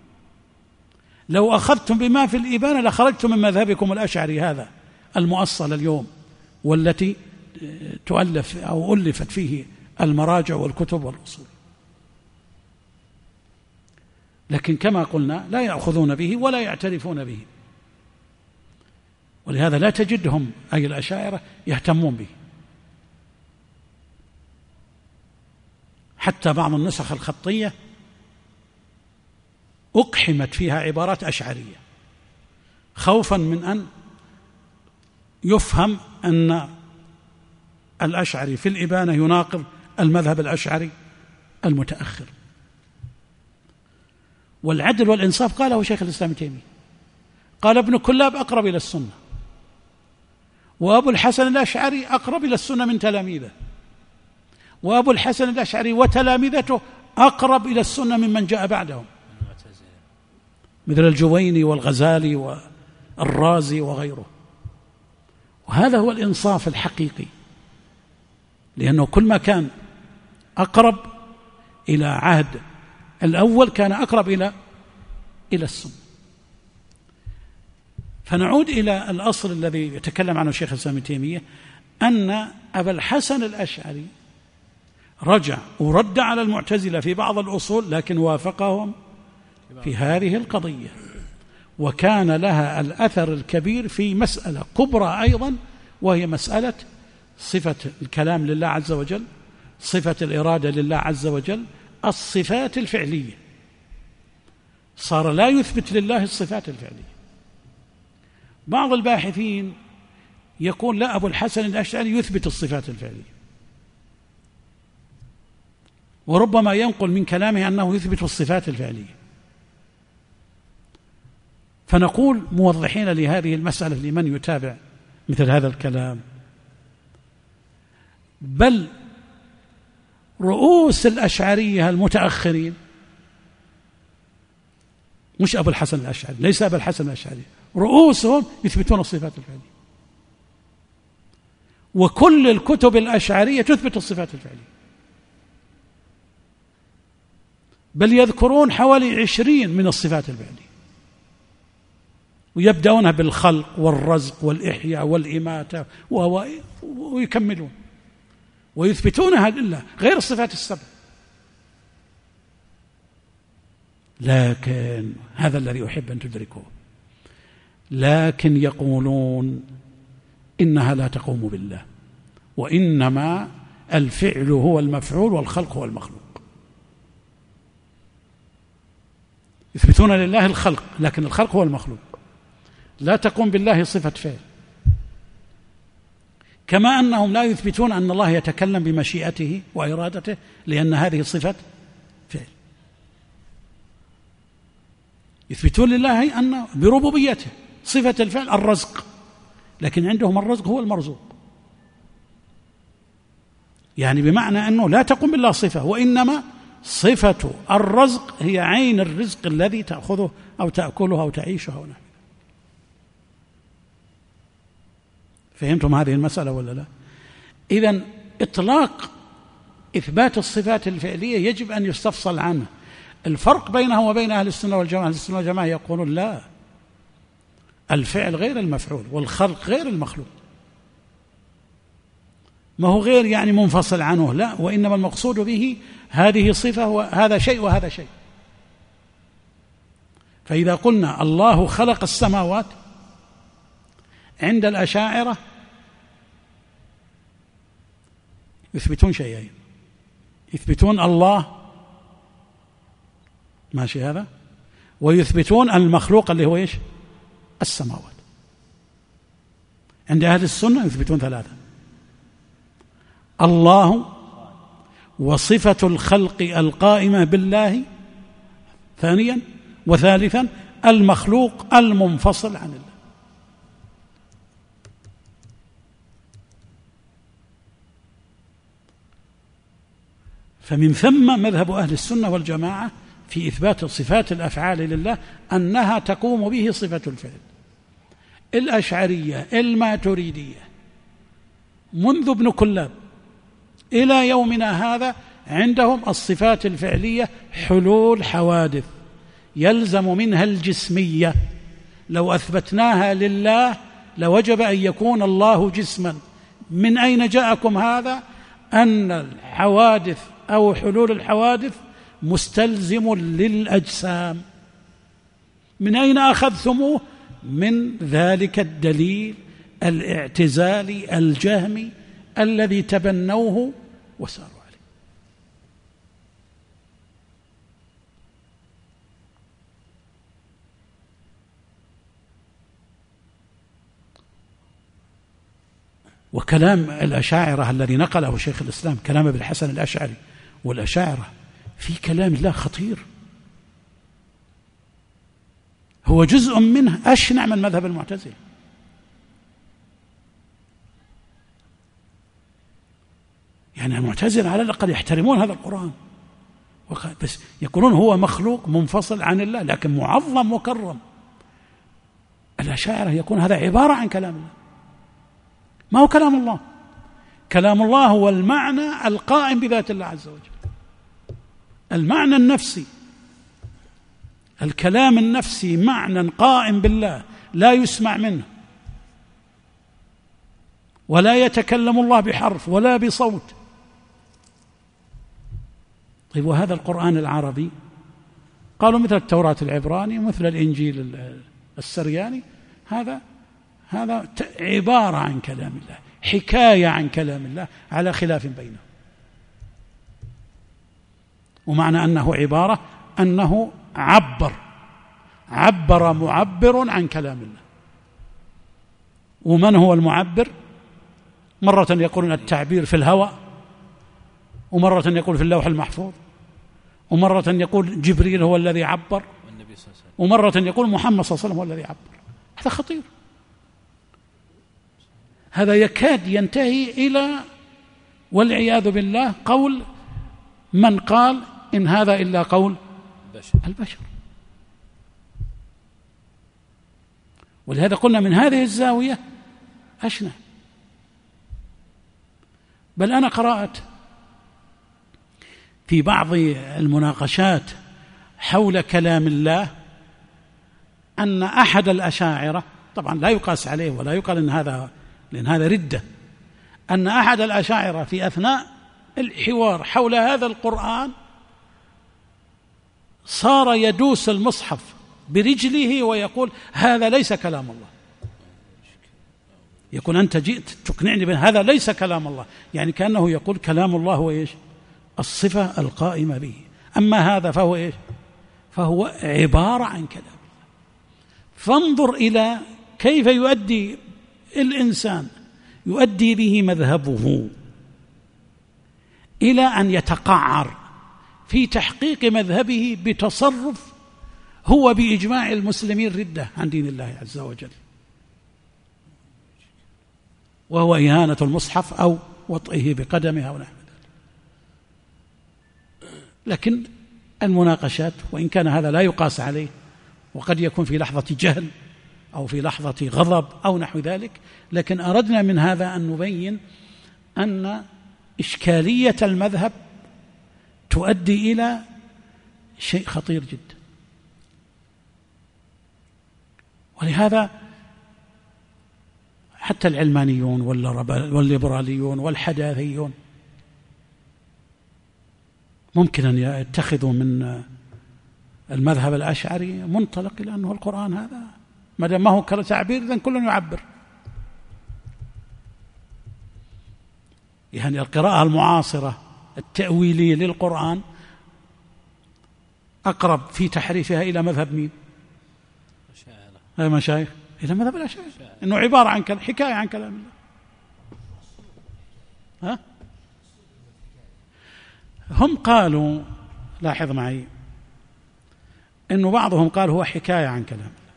لو أخذتم بما في الإبانة لخرجتم من مذهبكم الأشعري هذا المؤصل اليوم، والتي تؤلف أو ألفت فيه المراجع والكتب والأصول. لكن كما قلنا لا يأخذون به ولا يعترفون به، ولهذا لا تجدهم أي الأشاعرة يهتمون به. حتى بعض النسخ الخطية أقحمت فيها عبارات أشعرية خوفا من أن يفهم أن الأشعري في الإبانة يناقض المذهب الأشعري المتأخر. والعدل والإنصاف قاله شيخ الإسلام ابن تيمية، قال ابن كلاب أقرب إلى السنة، وأبو الحسن الأشعري أقرب إلى السنة من تلاميذه، وأبو الحسن الأشعري وتلامذته أقرب إلى السنة ممن جاء بعدهم مثل الجويني والغزالي والرازي وغيره. وهذا هو الإنصاف الحقيقي، لأنه كل ما كان أقرب إلى عهد الأول كان أقرب إلى إلى السنة. فنعود إلى الأصل الذي يتكلم عنه شيخ الإسلام ابن تيمية، أن أبا الحسن الأشعري رجع ورد على المعتزلة في بعض الأصول، لكن وافقهم في هذه القضية، وكان لها الأثر الكبير في مسألة كبرى أيضا، وهي مسألة صفة الكلام لله عز وجل، صفة الإرادة لله عز وجل، الصفات الفعلية. صار لا يثبت لله الصفات الفعلية. بعض الباحثين يقول لا، أبو الحسن الأشعري يثبت الصفات الفعلية، وربما ينقل من كلامه أنه يثبت الصفات الفعلية. فنقول موضحين لهذه المسألة لمن يتابع مثل هذا الكلام، بل رؤوس الأشعرية المتأخرين، مش أبو الحسن الأشعري، ليس أبو الحسن الأشعري، رؤوسهم يثبتون الصفات الفعلية، وكل الكتب الأشعرية تثبت الصفات الفعلية، بل يذكرون حوالي عشرين من الصفات الفعلية، ويبدأون بالخلق والرزق والإحياء والإماتة ويكملون ويثبتونها لله غير الصفات السبع. لكن هذا الذي أحب أن تدركوه، لكن يقولون إنها لا تقوم بالله، وإنما الفعل هو المفعول والخلق هو المخلوق. يثبتون لله الخلق، لكن الخلق هو المخلوق، لا تقوم بالله صفة فعل. كما أنهم لا يثبتون أن الله يتكلم بمشيئته وإرادته، لأن هذه صفة فعل. يثبتون لله أن بربوبيته صفة الفعل الرزق، لكن عندهم الرزق هو المرزوق، يعني بمعنى أنه لا تقوم بالله صفة، وإنما صفة الرزق هي عين الرزق الذي تأخذه أو تأكله أو تعيشه أو نحن. فهمتم هذه المسألة ولا لا؟ إذن إطلاق إثبات الصفات الفعلية يجب أن يستفصل عنه. الفرق بينه وبين أهل السنة والجماعة، أهل السنة والجماعة يقولون لا، الفعل غير المفعول والخلق غير المخلوق، ما هو غير يعني منفصل عنه، لا، وإنما المقصود به هذه صفة وهذا شيء وهذا شيء. فإذا قلنا الله خلق السماوات، عند الأشاعرة يثبتون شيئين، يثبتون الله ماشي هذا، ويثبتون المخلوق اللي هو إيش؟ السماوات. عند أهل السنة يثبتون ثلاثة: الله، وصفة الخلق القائمة بالله ثانيا، وثالثا المخلوق المنفصل عن الله. فمن ثم مذهب أهل السنة والجماعة في إثبات صفات الأفعال لله أنها تقوم به صفة الفعل. الأشعرية الماتريدية منذ ابن كلاب إلى يومنا هذا عندهم الصفات الفعلية حلول حوادث يلزم منها الجسمية. لو أثبتناها لله لوجب أن يكون الله جسما. من أين جاءكم هذا؟ أن الحوادث أو حلول الحوادث مستلزم للأجسام. من أين أخذتموه؟ من ذلك الدليل الاعتزالي الجهمي الذي تبنوه وساروا عليه. وكلام الأشاعرة الذي نقله شيخ الإسلام، كلام ابن الحسن الأشعري والأشاعرة، في كلام الله خطير، هو جزء منه أشنع من مذهب المعتزلة. يعني المعتزلة على الأقل يحترمون هذا القرآن، بس يقولون هو مخلوق منفصل عن الله لكن معظم مكرم. الأشاعرة يكون هذا عبارة عن كلام الله، ما هو كلام الله. كلام الله هو المعنى القائم بذات الله عز وجل، المعنى النفسي، الكلام النفسي معنى قائم بالله لا يسمع منه، ولا يتكلم الله بحرف ولا بصوت. طيب وهذا القرآن العربي قالوا مثل التوراة العبراني ومثل الإنجيل السرياني، هذا هذا عبارة عن كلام الله، حكاية عن كلام الله على خلاف بينه. ومعنى أنه عبارة أنه عبر عبر معبر عن كلام الله. ومن هو المعبر؟ مرة يقولون التعبير في الهواء، ومرة يقول في اللوح المحفوظ، ومرة يقول جبريل هو الذي عبر، ومرة يقول محمد صلى الله عليه وسلم هو الذي عبر. هذا خطير، هذا يكاد ينتهي إلى والعياذ بالله قول من قال إن هذا إلا قول البشر. ولهذا قلنا من هذه الزاوية أشنع. بل أنا قرأت في بعض المناقشات حول كلام الله أن أحد الأشاعرة، طبعا لا يقاس عليه ولا يقال إن هذا لأن هذا ردة، أن أحد الأشاعرة في أثناء الحوار حول هذا القرآن صار يدوس المصحف برجله ويقول هذا ليس كلام الله. يقول أنت جئت تقنعني بأن هذا ليس كلام الله، يعني كأنه يقول كلام الله هو إيش؟ الصفة القائمة به، أما هذا فهو إيش؟ فهو عبارة عن كلام الله. فانظر إلى كيف يؤدي الإنسان يؤدي به مذهبه إلى أن يتقعر في تحقيق مذهبه بتصرف هو بإجماع المسلمين ردة عن دين الله عز وجل، وهو إهانة المصحف أو وطئه بقدمها ونحو ذلك. لكن المناقشات وإن كان هذا لا يقاس عليه، وقد يكون في لحظة جهل أو في لحظة غضب أو نحو ذلك، لكن أردنا من هذا أن نبين أن إشكالية المذهب تؤدي إلى شيء خطير جدا. ولهذا حتى العلمانيون والليبراليون والحداثيون ممكن أن يتخذوا من المذهب الأشعري منطلق إلى أنه القرآن هذا ما دام ما هو كتعبير إذن كل يعبر. يعني القراءة المعاصرة التأويلية للقرآن أقرب في تحريفها إلى مذهب مين؟ أي مشايخ؟ إلى مذهب الأشاعرة، إنه عبارة عن كلام، حكاية عن كلام الله. ها؟ هم قالوا، لاحظ معي، إنه بعضهم قال هو حكاية عن كلام الله،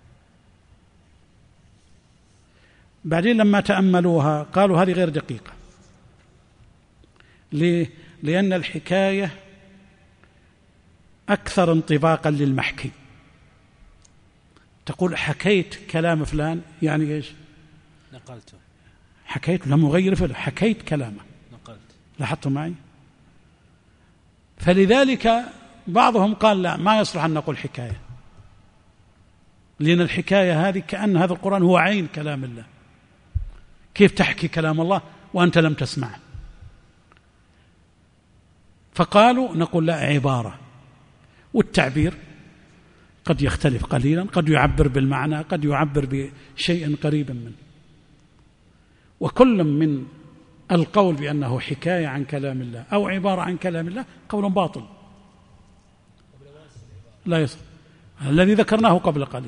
بعدين لما تأملوها قالوا هذه غير دقيقة. ليه؟ لأن الحكاية أكثر انطباقا للمحكي. تقول حكيت كلام فلان يعني إيش؟ نقلته. حكيت، لم أغير فيه، حكيت كلامه، نقلت. لاحظتوا معي؟ فلذلك بعضهم قال لا، ما يصلح أن نقول حكاية، لأن الحكاية هذه كأن هذا القرآن هو عين كلام الله. كيف تحكي كلام الله وأنت لم تسمعه؟ فقالوا نقول لا، عبارة، والتعبير قد يختلف قليلا، قد يعبر بالمعنى، قد يعبر بشيء قريب منه. وكل من القول بأنه حكاية عن كلام الله أو عبارة عن كلام الله قول باطل لا يصح، الذي ذكرناه قبل قليل.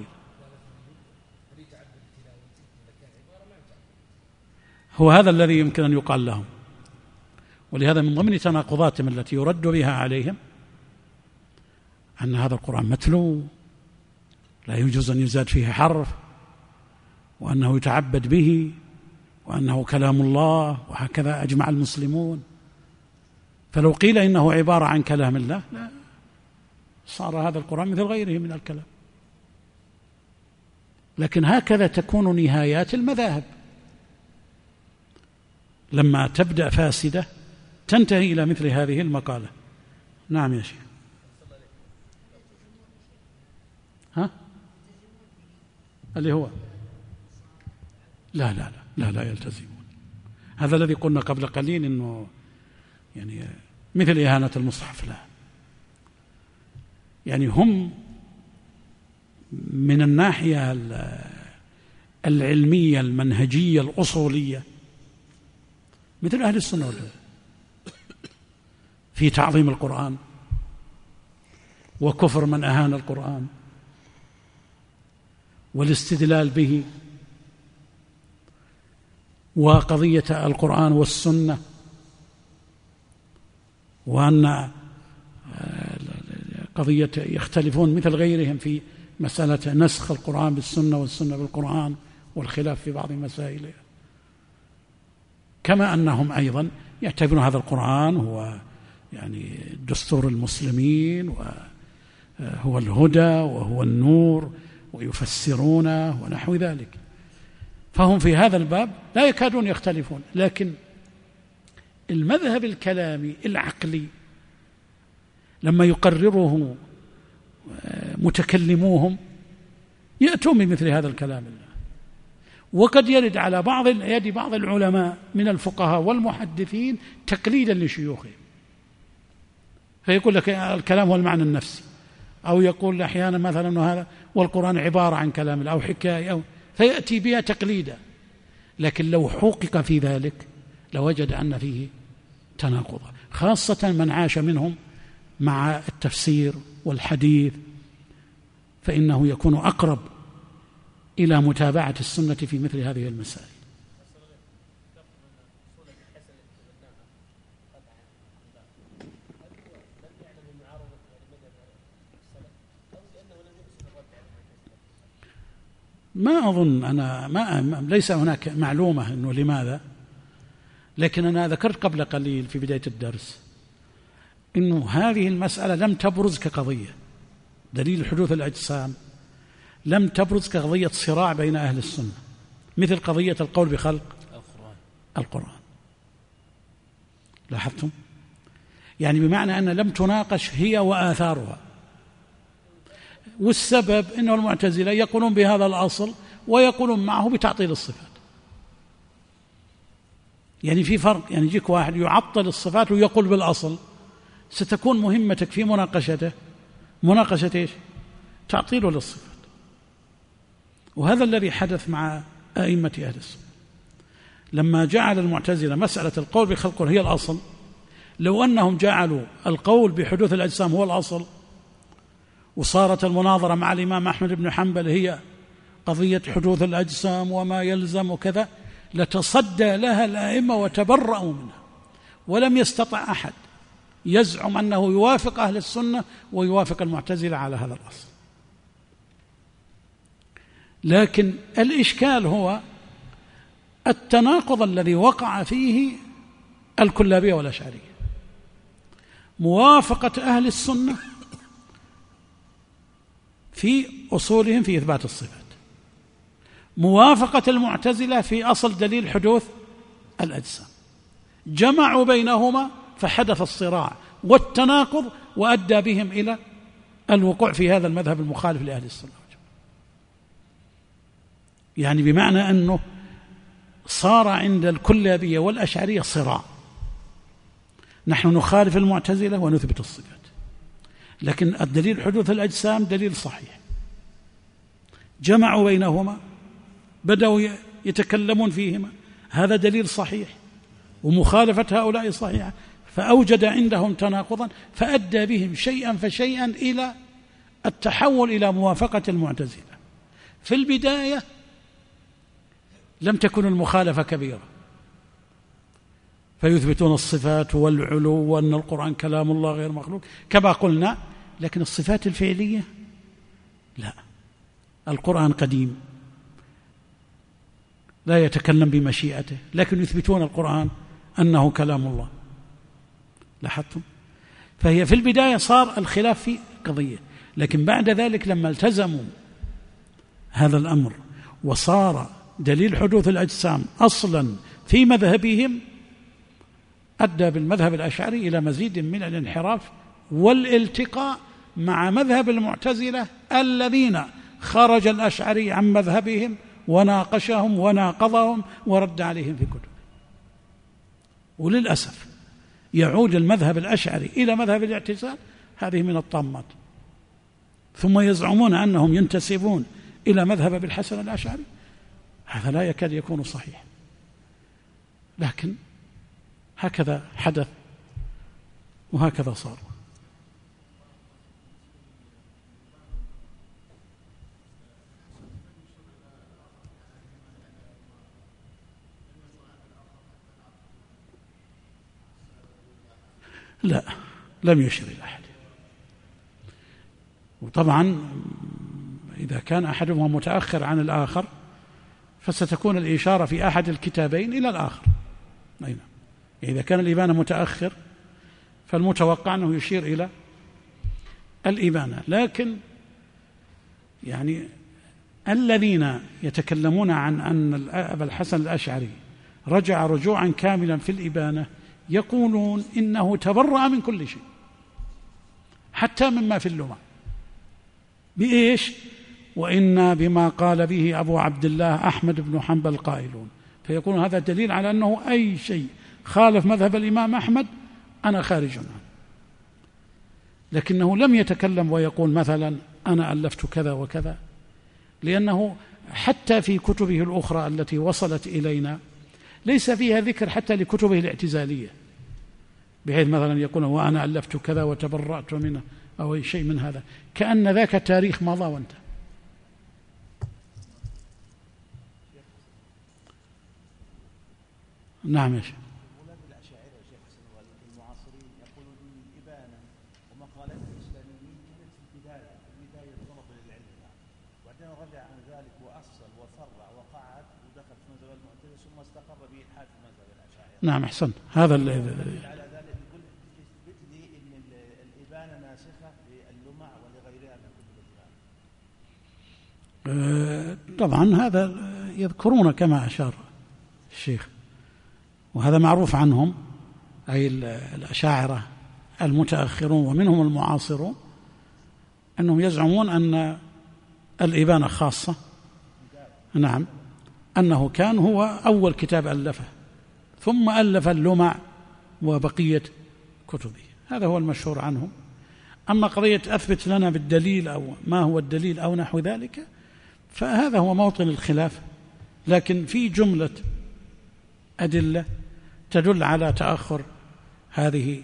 هو هذا الذي يمكن أن يقال لهم. ولهذا من ضمن تناقضاتهم التي يرد بها عليهم أن هذا القرآن متلو لا يجوز أن يزاد فيه حرف، وأنه يتعبد به، وأنه كلام الله، وهكذا أجمع المسلمون. فلو قيل إنه عبارة عن كلام الله، لا، صار هذا القرآن مثل غيره من الكلام. لكن هكذا تكون نهايات المذاهب، لما تبدأ فاسدة تنتهي إلى مثل هذه المقالة. نعم يا شيخ. ها؟ اللي هو لا لا لا لا لا يلتزمون. هذا الذي قلنا قبل قليل إنه يعني مثل إهانة المصحف. لا، يعني هم من الناحية العلمية المنهجية الأصولية مثل أهل السنة والجماعة في تعظيم القرآن وكفر من أهان القرآن والاستدلال به وقضية القرآن والسنة، وأن قضية يختلفون مثل غيرهم في مسألة نسخ القرآن بالسنة والسنة بالقرآن والخلاف في بعض مسائله، كما أنهم أيضا يعتبرون هذا القرآن هو يعني دستور المسلمين وهو الهدى وهو النور ويفسرونه ونحو ذلك. فهم في هذا الباب لا يكادون يختلفون. لكن المذهب الكلامي العقلي لما يقرره متكلموهم يأتون بمثل هذا الكلام الله، وقد يرد على بعض يد بعض العلماء من الفقهاء والمحدثين تقليدا لشيوخهم، فيقول لك الكلام هو المعنى النفسي، أو يقول أحيانا مثلا أنه هذا والقرآن عبارة عن كلام الله أو حكاية، أو فيأتي بها تقليدا. لكن لو حقق في ذلك لوجد أن فيه تناقضا، خاصة من عاش منهم مع التفسير والحديث، فإنه يكون أقرب إلى متابعة السنة في مثل هذه المسائل. ما أظن أنا ما ليس هناك معلومة إنه لماذا، لكن أنا ذكرت قبل قليل في بداية الدرس إنه هذه المسألة لم تبرز كقضية دليل حدوث الأجسام، لم تبرز كقضية صراع بين أهل السنة مثل قضية القول بخلق القرآن. لاحظتم؟ يعني بمعنى أن لم تناقش هي وآثارها. والسبب أنه المعتزلة يقولون بهذا الأصل ويقولون معه بتعطيل الصفات. يعني في فرق، يعني يجيك واحد يعطل الصفات ويقول بالأصل، ستكون مهمتك في مناقشته مناقشة إيش؟ تعطيل للصفات. وهذا الذي حدث مع أئمة أهل السنة لما جعل المعتزلة مسألة القول بخلق هي الأصل. لو أنهم جعلوا القول بحدوث الأجسام هو الأصل، وصارت المناظرة مع الإمام أحمد بن حنبل هي قضية حدوث الأجسام وما يلزم وكذا، لتصدى لها الأئمة وتبرأوا منها، ولم يستطع أحد يزعم أنه يوافق أهل السنة ويوافق المعتزلة على هذا الأصل. لكن الإشكال هو التناقض الذي وقع فيه الكلابية والأشعرية، موافقة أهل السنة في أصولهم في إثبات الصفات، موافقة المعتزلة في أصل دليل حدوث الأجسام، جمعوا بينهما فحدث الصراع والتناقض وأدى بهم إلى الوقوع في هذا المذهب المخالف لأهل السنة. يعني بمعنى أنه صار عند الكلابية والأشعرية صراع، نحن نخالف المعتزلة ونثبت الصفات، لكن الدليل حدوث الأجسام دليل صحيح، جمعوا بينهما بدأوا يتكلمون فيهما، هذا دليل صحيح ومخالفة هؤلاء صحيحة، فأوجد عندهم تناقضا فأدى بهم شيئا فشيئا إلى التحول إلى موافقة المعتزلة. في البداية لم تكن المخالفة كبيرة، فيثبتون الصفات والعلو وأن القرآن كلام الله غير مخلوق كما قلنا، لكن الصفات الفعلية لا، القرآن قديم لا يتكلم بمشيئته، لكن يثبتون القرآن أنه كلام الله. لاحظتم؟ فهي في البداية صار الخلاف في قضية، لكن بعد ذلك لما التزموا هذا الأمر وصار دليل حدوث الأجسام أصلا في مذهبهم، أدى بالمذهب الأشعري إلى مزيد من الانحراف والالتقاء مع مذهب المعتزلة الذين خرج الأشعري عن مذهبهم وناقشهم وناقضهم ورد عليهم في كتب. وللأسف يعود المذهب الأشعري إلى مذهب الاعتزال، هذه من الطامات. ثم يزعمون أنهم ينتسبون إلى مذهب أبي الحسن الأشعري، هذا لا يكاد يكون صحيح، لكن هكذا حدث وهكذا صار. لا، لم يشر إلى أحد. وطبعا إذا كان أحدهما متأخر عن الآخر فستكون الإشارة في أحد الكتابين إلى الآخر. أين؟ إذا كان الإبانة متأخر فالمتوقع أنه يشير إلى الإبانة، لكن يعني الذين يتكلمون عن أن أبا الحسن الأشعري رجع رجوعا كاملا في الإبانة يقولون إنه تبرأ من كل شيء حتى مما في اللمع. بإيش؟ وإنا بما قال به أبو عبد الله أحمد بن حنبل قائلون. فيكون هذا دليل على أنه أي شيء خالف مذهب الإمام أحمد أنا خارج عنه، لكنه لم يتكلم ويقول مثلا أنا ألفت كذا وكذا، لأنه حتى في كتبه الأخرى التي وصلت إلينا ليس فيها ذكر حتى لكتبه الاعتزالية، بحيث مثلا يقول وأنا ألفت كذا وتبرأت منه أو أي شيء من هذا، كأن ذاك التاريخ مضى وانتهى. نعم يا شيخ. ولاد الأشاعرة يا شيخ حسن المعاصرين يقولون إن الإبانة ومقالات الإسلاميين كانت في البداية بداية طلب للعلم، وبعدين رجع عن ذلك وأصل وفرع وقعد ودخل في مذهب المعتزلة ثم استقر به الحاد في مذهب الأشاعرة. نعم أحسن. هذا على ذلك يقول يثبت لي إن الإبانة ناسخة للمع ولغيرها من كتب الإبانة. طبعا هذا يذكرون كما أشار الشيخ، وهذا معروف عنهم، أي الأشاعرة المتأخرون ومنهم المعاصرون، أنهم يزعمون أن الإبانة خاصة. نعم، أنه كان هو أول كتاب ألفه ثم ألف اللمع وبقية كتبه، هذا هو المشهور عنهم. أما قضية أثبت لنا بالدليل أو ما هو الدليل أو نحو ذلك فهذا هو موطن الخلاف، لكن في جملة أدلة تدل على تأخر هذه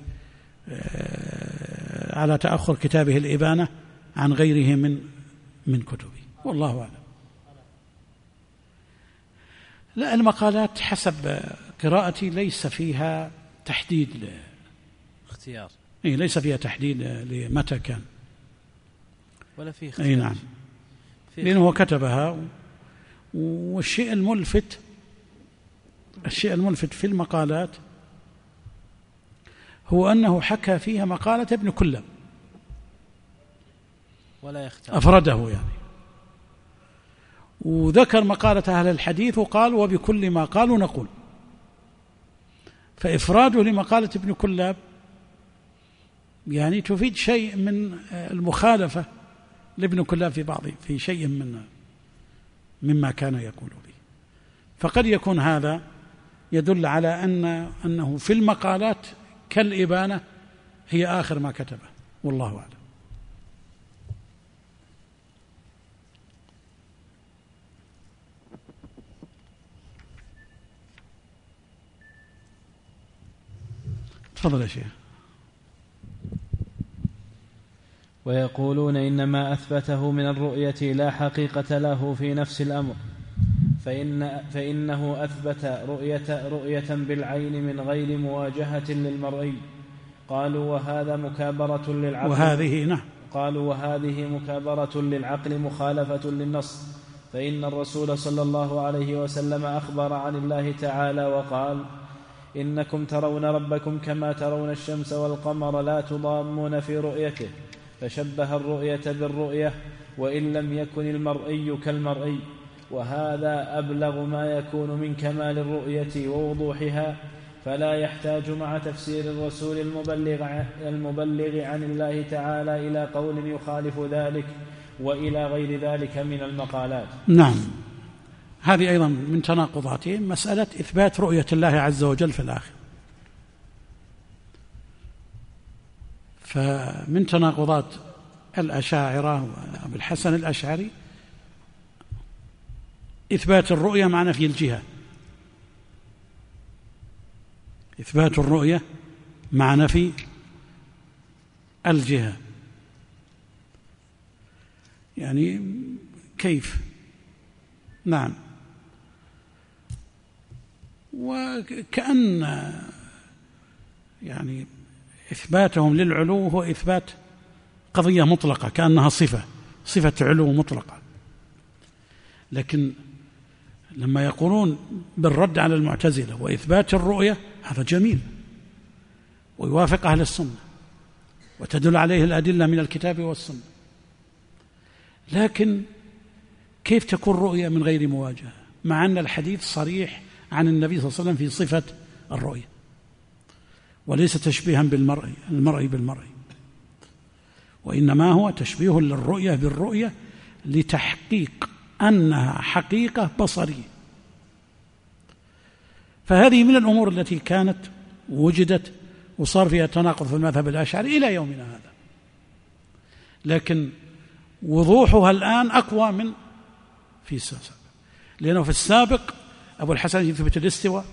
على تأخر كتابه الإبانة عن غيره من من كتبه، والله أعلم. لا، المقالات حسب قراءتي ليس فيها تحديد اختيار، إيه ليس فيها تحديد لمتى كان ولا في اختيار. أي نعم، لأنه كتبها. والشيء الملفت الشيء الملفت في المقالات هو أنه حكى فيها مقالة ابن كلاب ولا يختار، أفرده يعني، وذكر مقالة أهل الحديث وقال وبكل ما قالوا نقول. فإفراده لمقالة ابن كلاب يعني تفيد شيء من المخالفة لابن كلاب في بعض في شيء من مما كان يقول به. فقد يكون هذا يدل على أن أنه في المقالات كالإبانة هي آخر ما كتبه، والله أعلم. تفضل يا شيخ. ويقولون إنما أثبته من الرؤية لا حقيقة له في نفس الأمر، فإن فإنه أثبت رؤية, رؤية بالعين من غير مواجهة للمرئي. قالوا وهذا مكابرة للعقل. وهذه نعم قالوا وهذه مكابرة للعقل مخالفة للنص، فإن الرسول صلى الله عليه وسلم أخبر عن الله تعالى وقال: إنكم ترون ربكم كما ترون الشمس والقمر لا تضامون في رؤيته، فشبه الرؤية بالرؤية وإن لم يكن المرئي كالمرئي، وهذا أبلغ ما يكون من كمال الرؤية ووضوحها، فلا يحتاج مع تفسير الرسول المبلغ, المبلغ عن الله تعالى إلى قول يخالف ذلك وإلى غير ذلك من المقالات. نعم، هذه أيضا من تناقضاتهم مسألة إثبات رؤية الله عز وجل في الآخرة. فمن تناقضات الأشاعرة وأبي الحسن الأشعري إثبات الرؤية مع نفي الجهة، إثبات الرؤية مع نفي الجهة، يعني كيف؟ نعم، وكأن يعني إثباتهم للعلو هو إثبات قضية مطلقة، كأنها صفة صفة علو مطلقة. لكن لما يقولون بالرد على المعتزلة وإثبات الرؤية، هذا جميل ويوافق أهل السنة وتدل عليه الأدلة من الكتاب والسنة، لكن كيف تكون رؤية من غير مواجهة، مع أن الحديث صريح عن النبي صلى الله عليه وسلم في صفة الرؤية، وليس تشبيها بالمرء المرء بالمرء، وإنما هو تشبيه للرؤية بالرؤية لتحقيق أنها حقيقة بصرية. فهذه من الأمور التي كانت وجدت وصار فيها تناقض في المذهب الأشعري إلى يومنا هذا، لكن وضوحها الآن أقوى من في السابق، لأنه في السابق أبو الحسن يثبت الاستواء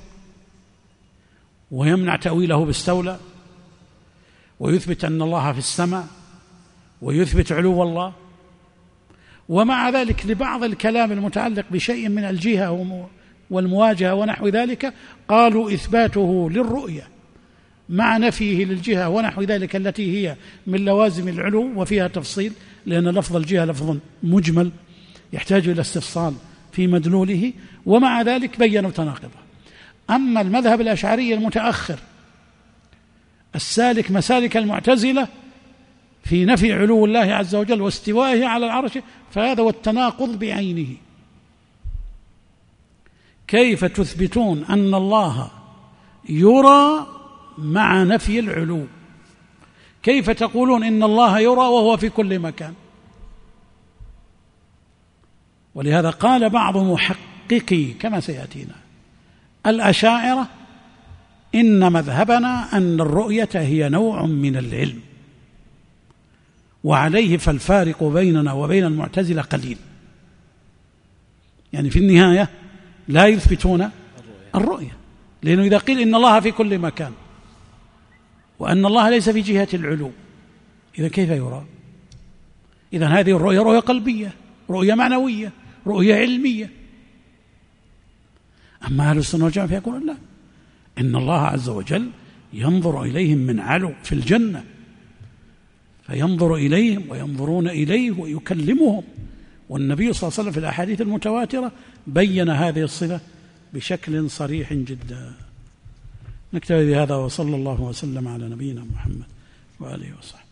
ويمنع تأويله باستولى، ويثبت أن الله في السماء، ويثبت علو الله، ومع ذلك لبعض الكلام المتعلق بشيء من الجهة والمواجهة ونحو ذلك قالوا إثباته للرؤية مع نفيه للجهة ونحو ذلك التي هي من لوازم العلو وفيها تفصيل، لأن لفظ الجهة لفظ مجمل يحتاج إلى استفصال في مدلوله، ومع ذلك بيّنوا تناقضه. أما المذهب الأشعري المتأخر السالك مسالك المعتزلة في نفي علو الله عز وجل واستوائه على العرش، فهذا هو التناقض بعينه. كيف تثبتون أن الله يرى مع نفي العلو؟ كيف تقولون إن الله يرى وهو في كل مكان؟ ولهذا قال بعض محققي كما سيأتينا الأشاعرة إن مذهبنا أن الرؤية هي نوع من العلم، وعليه فالفارق بيننا وبين المعتزلة قليل، يعني في النهاية لا يثبتون الرؤية، لأنه إذا قيل إن الله في كل مكان وأن الله ليس في جهة العلو، إذا كيف يرى؟ إذن هذه الرؤية رؤية قلبية، رؤية معنوية، رؤية علمية. أما أهل السنة والجماعة فيقولون لا، إن الله عز وجل ينظر إليهم من علو في الجنة، فينظر إليهم وينظرون إليه ويكلمهم، والنبي صلى الله عليه وسلم في الأحاديث المتواترة بين هذه الصفة بشكل صريح جدا. نكتفي بهذا، وصلى الله وسلم على نبينا محمد وآله وصحبه.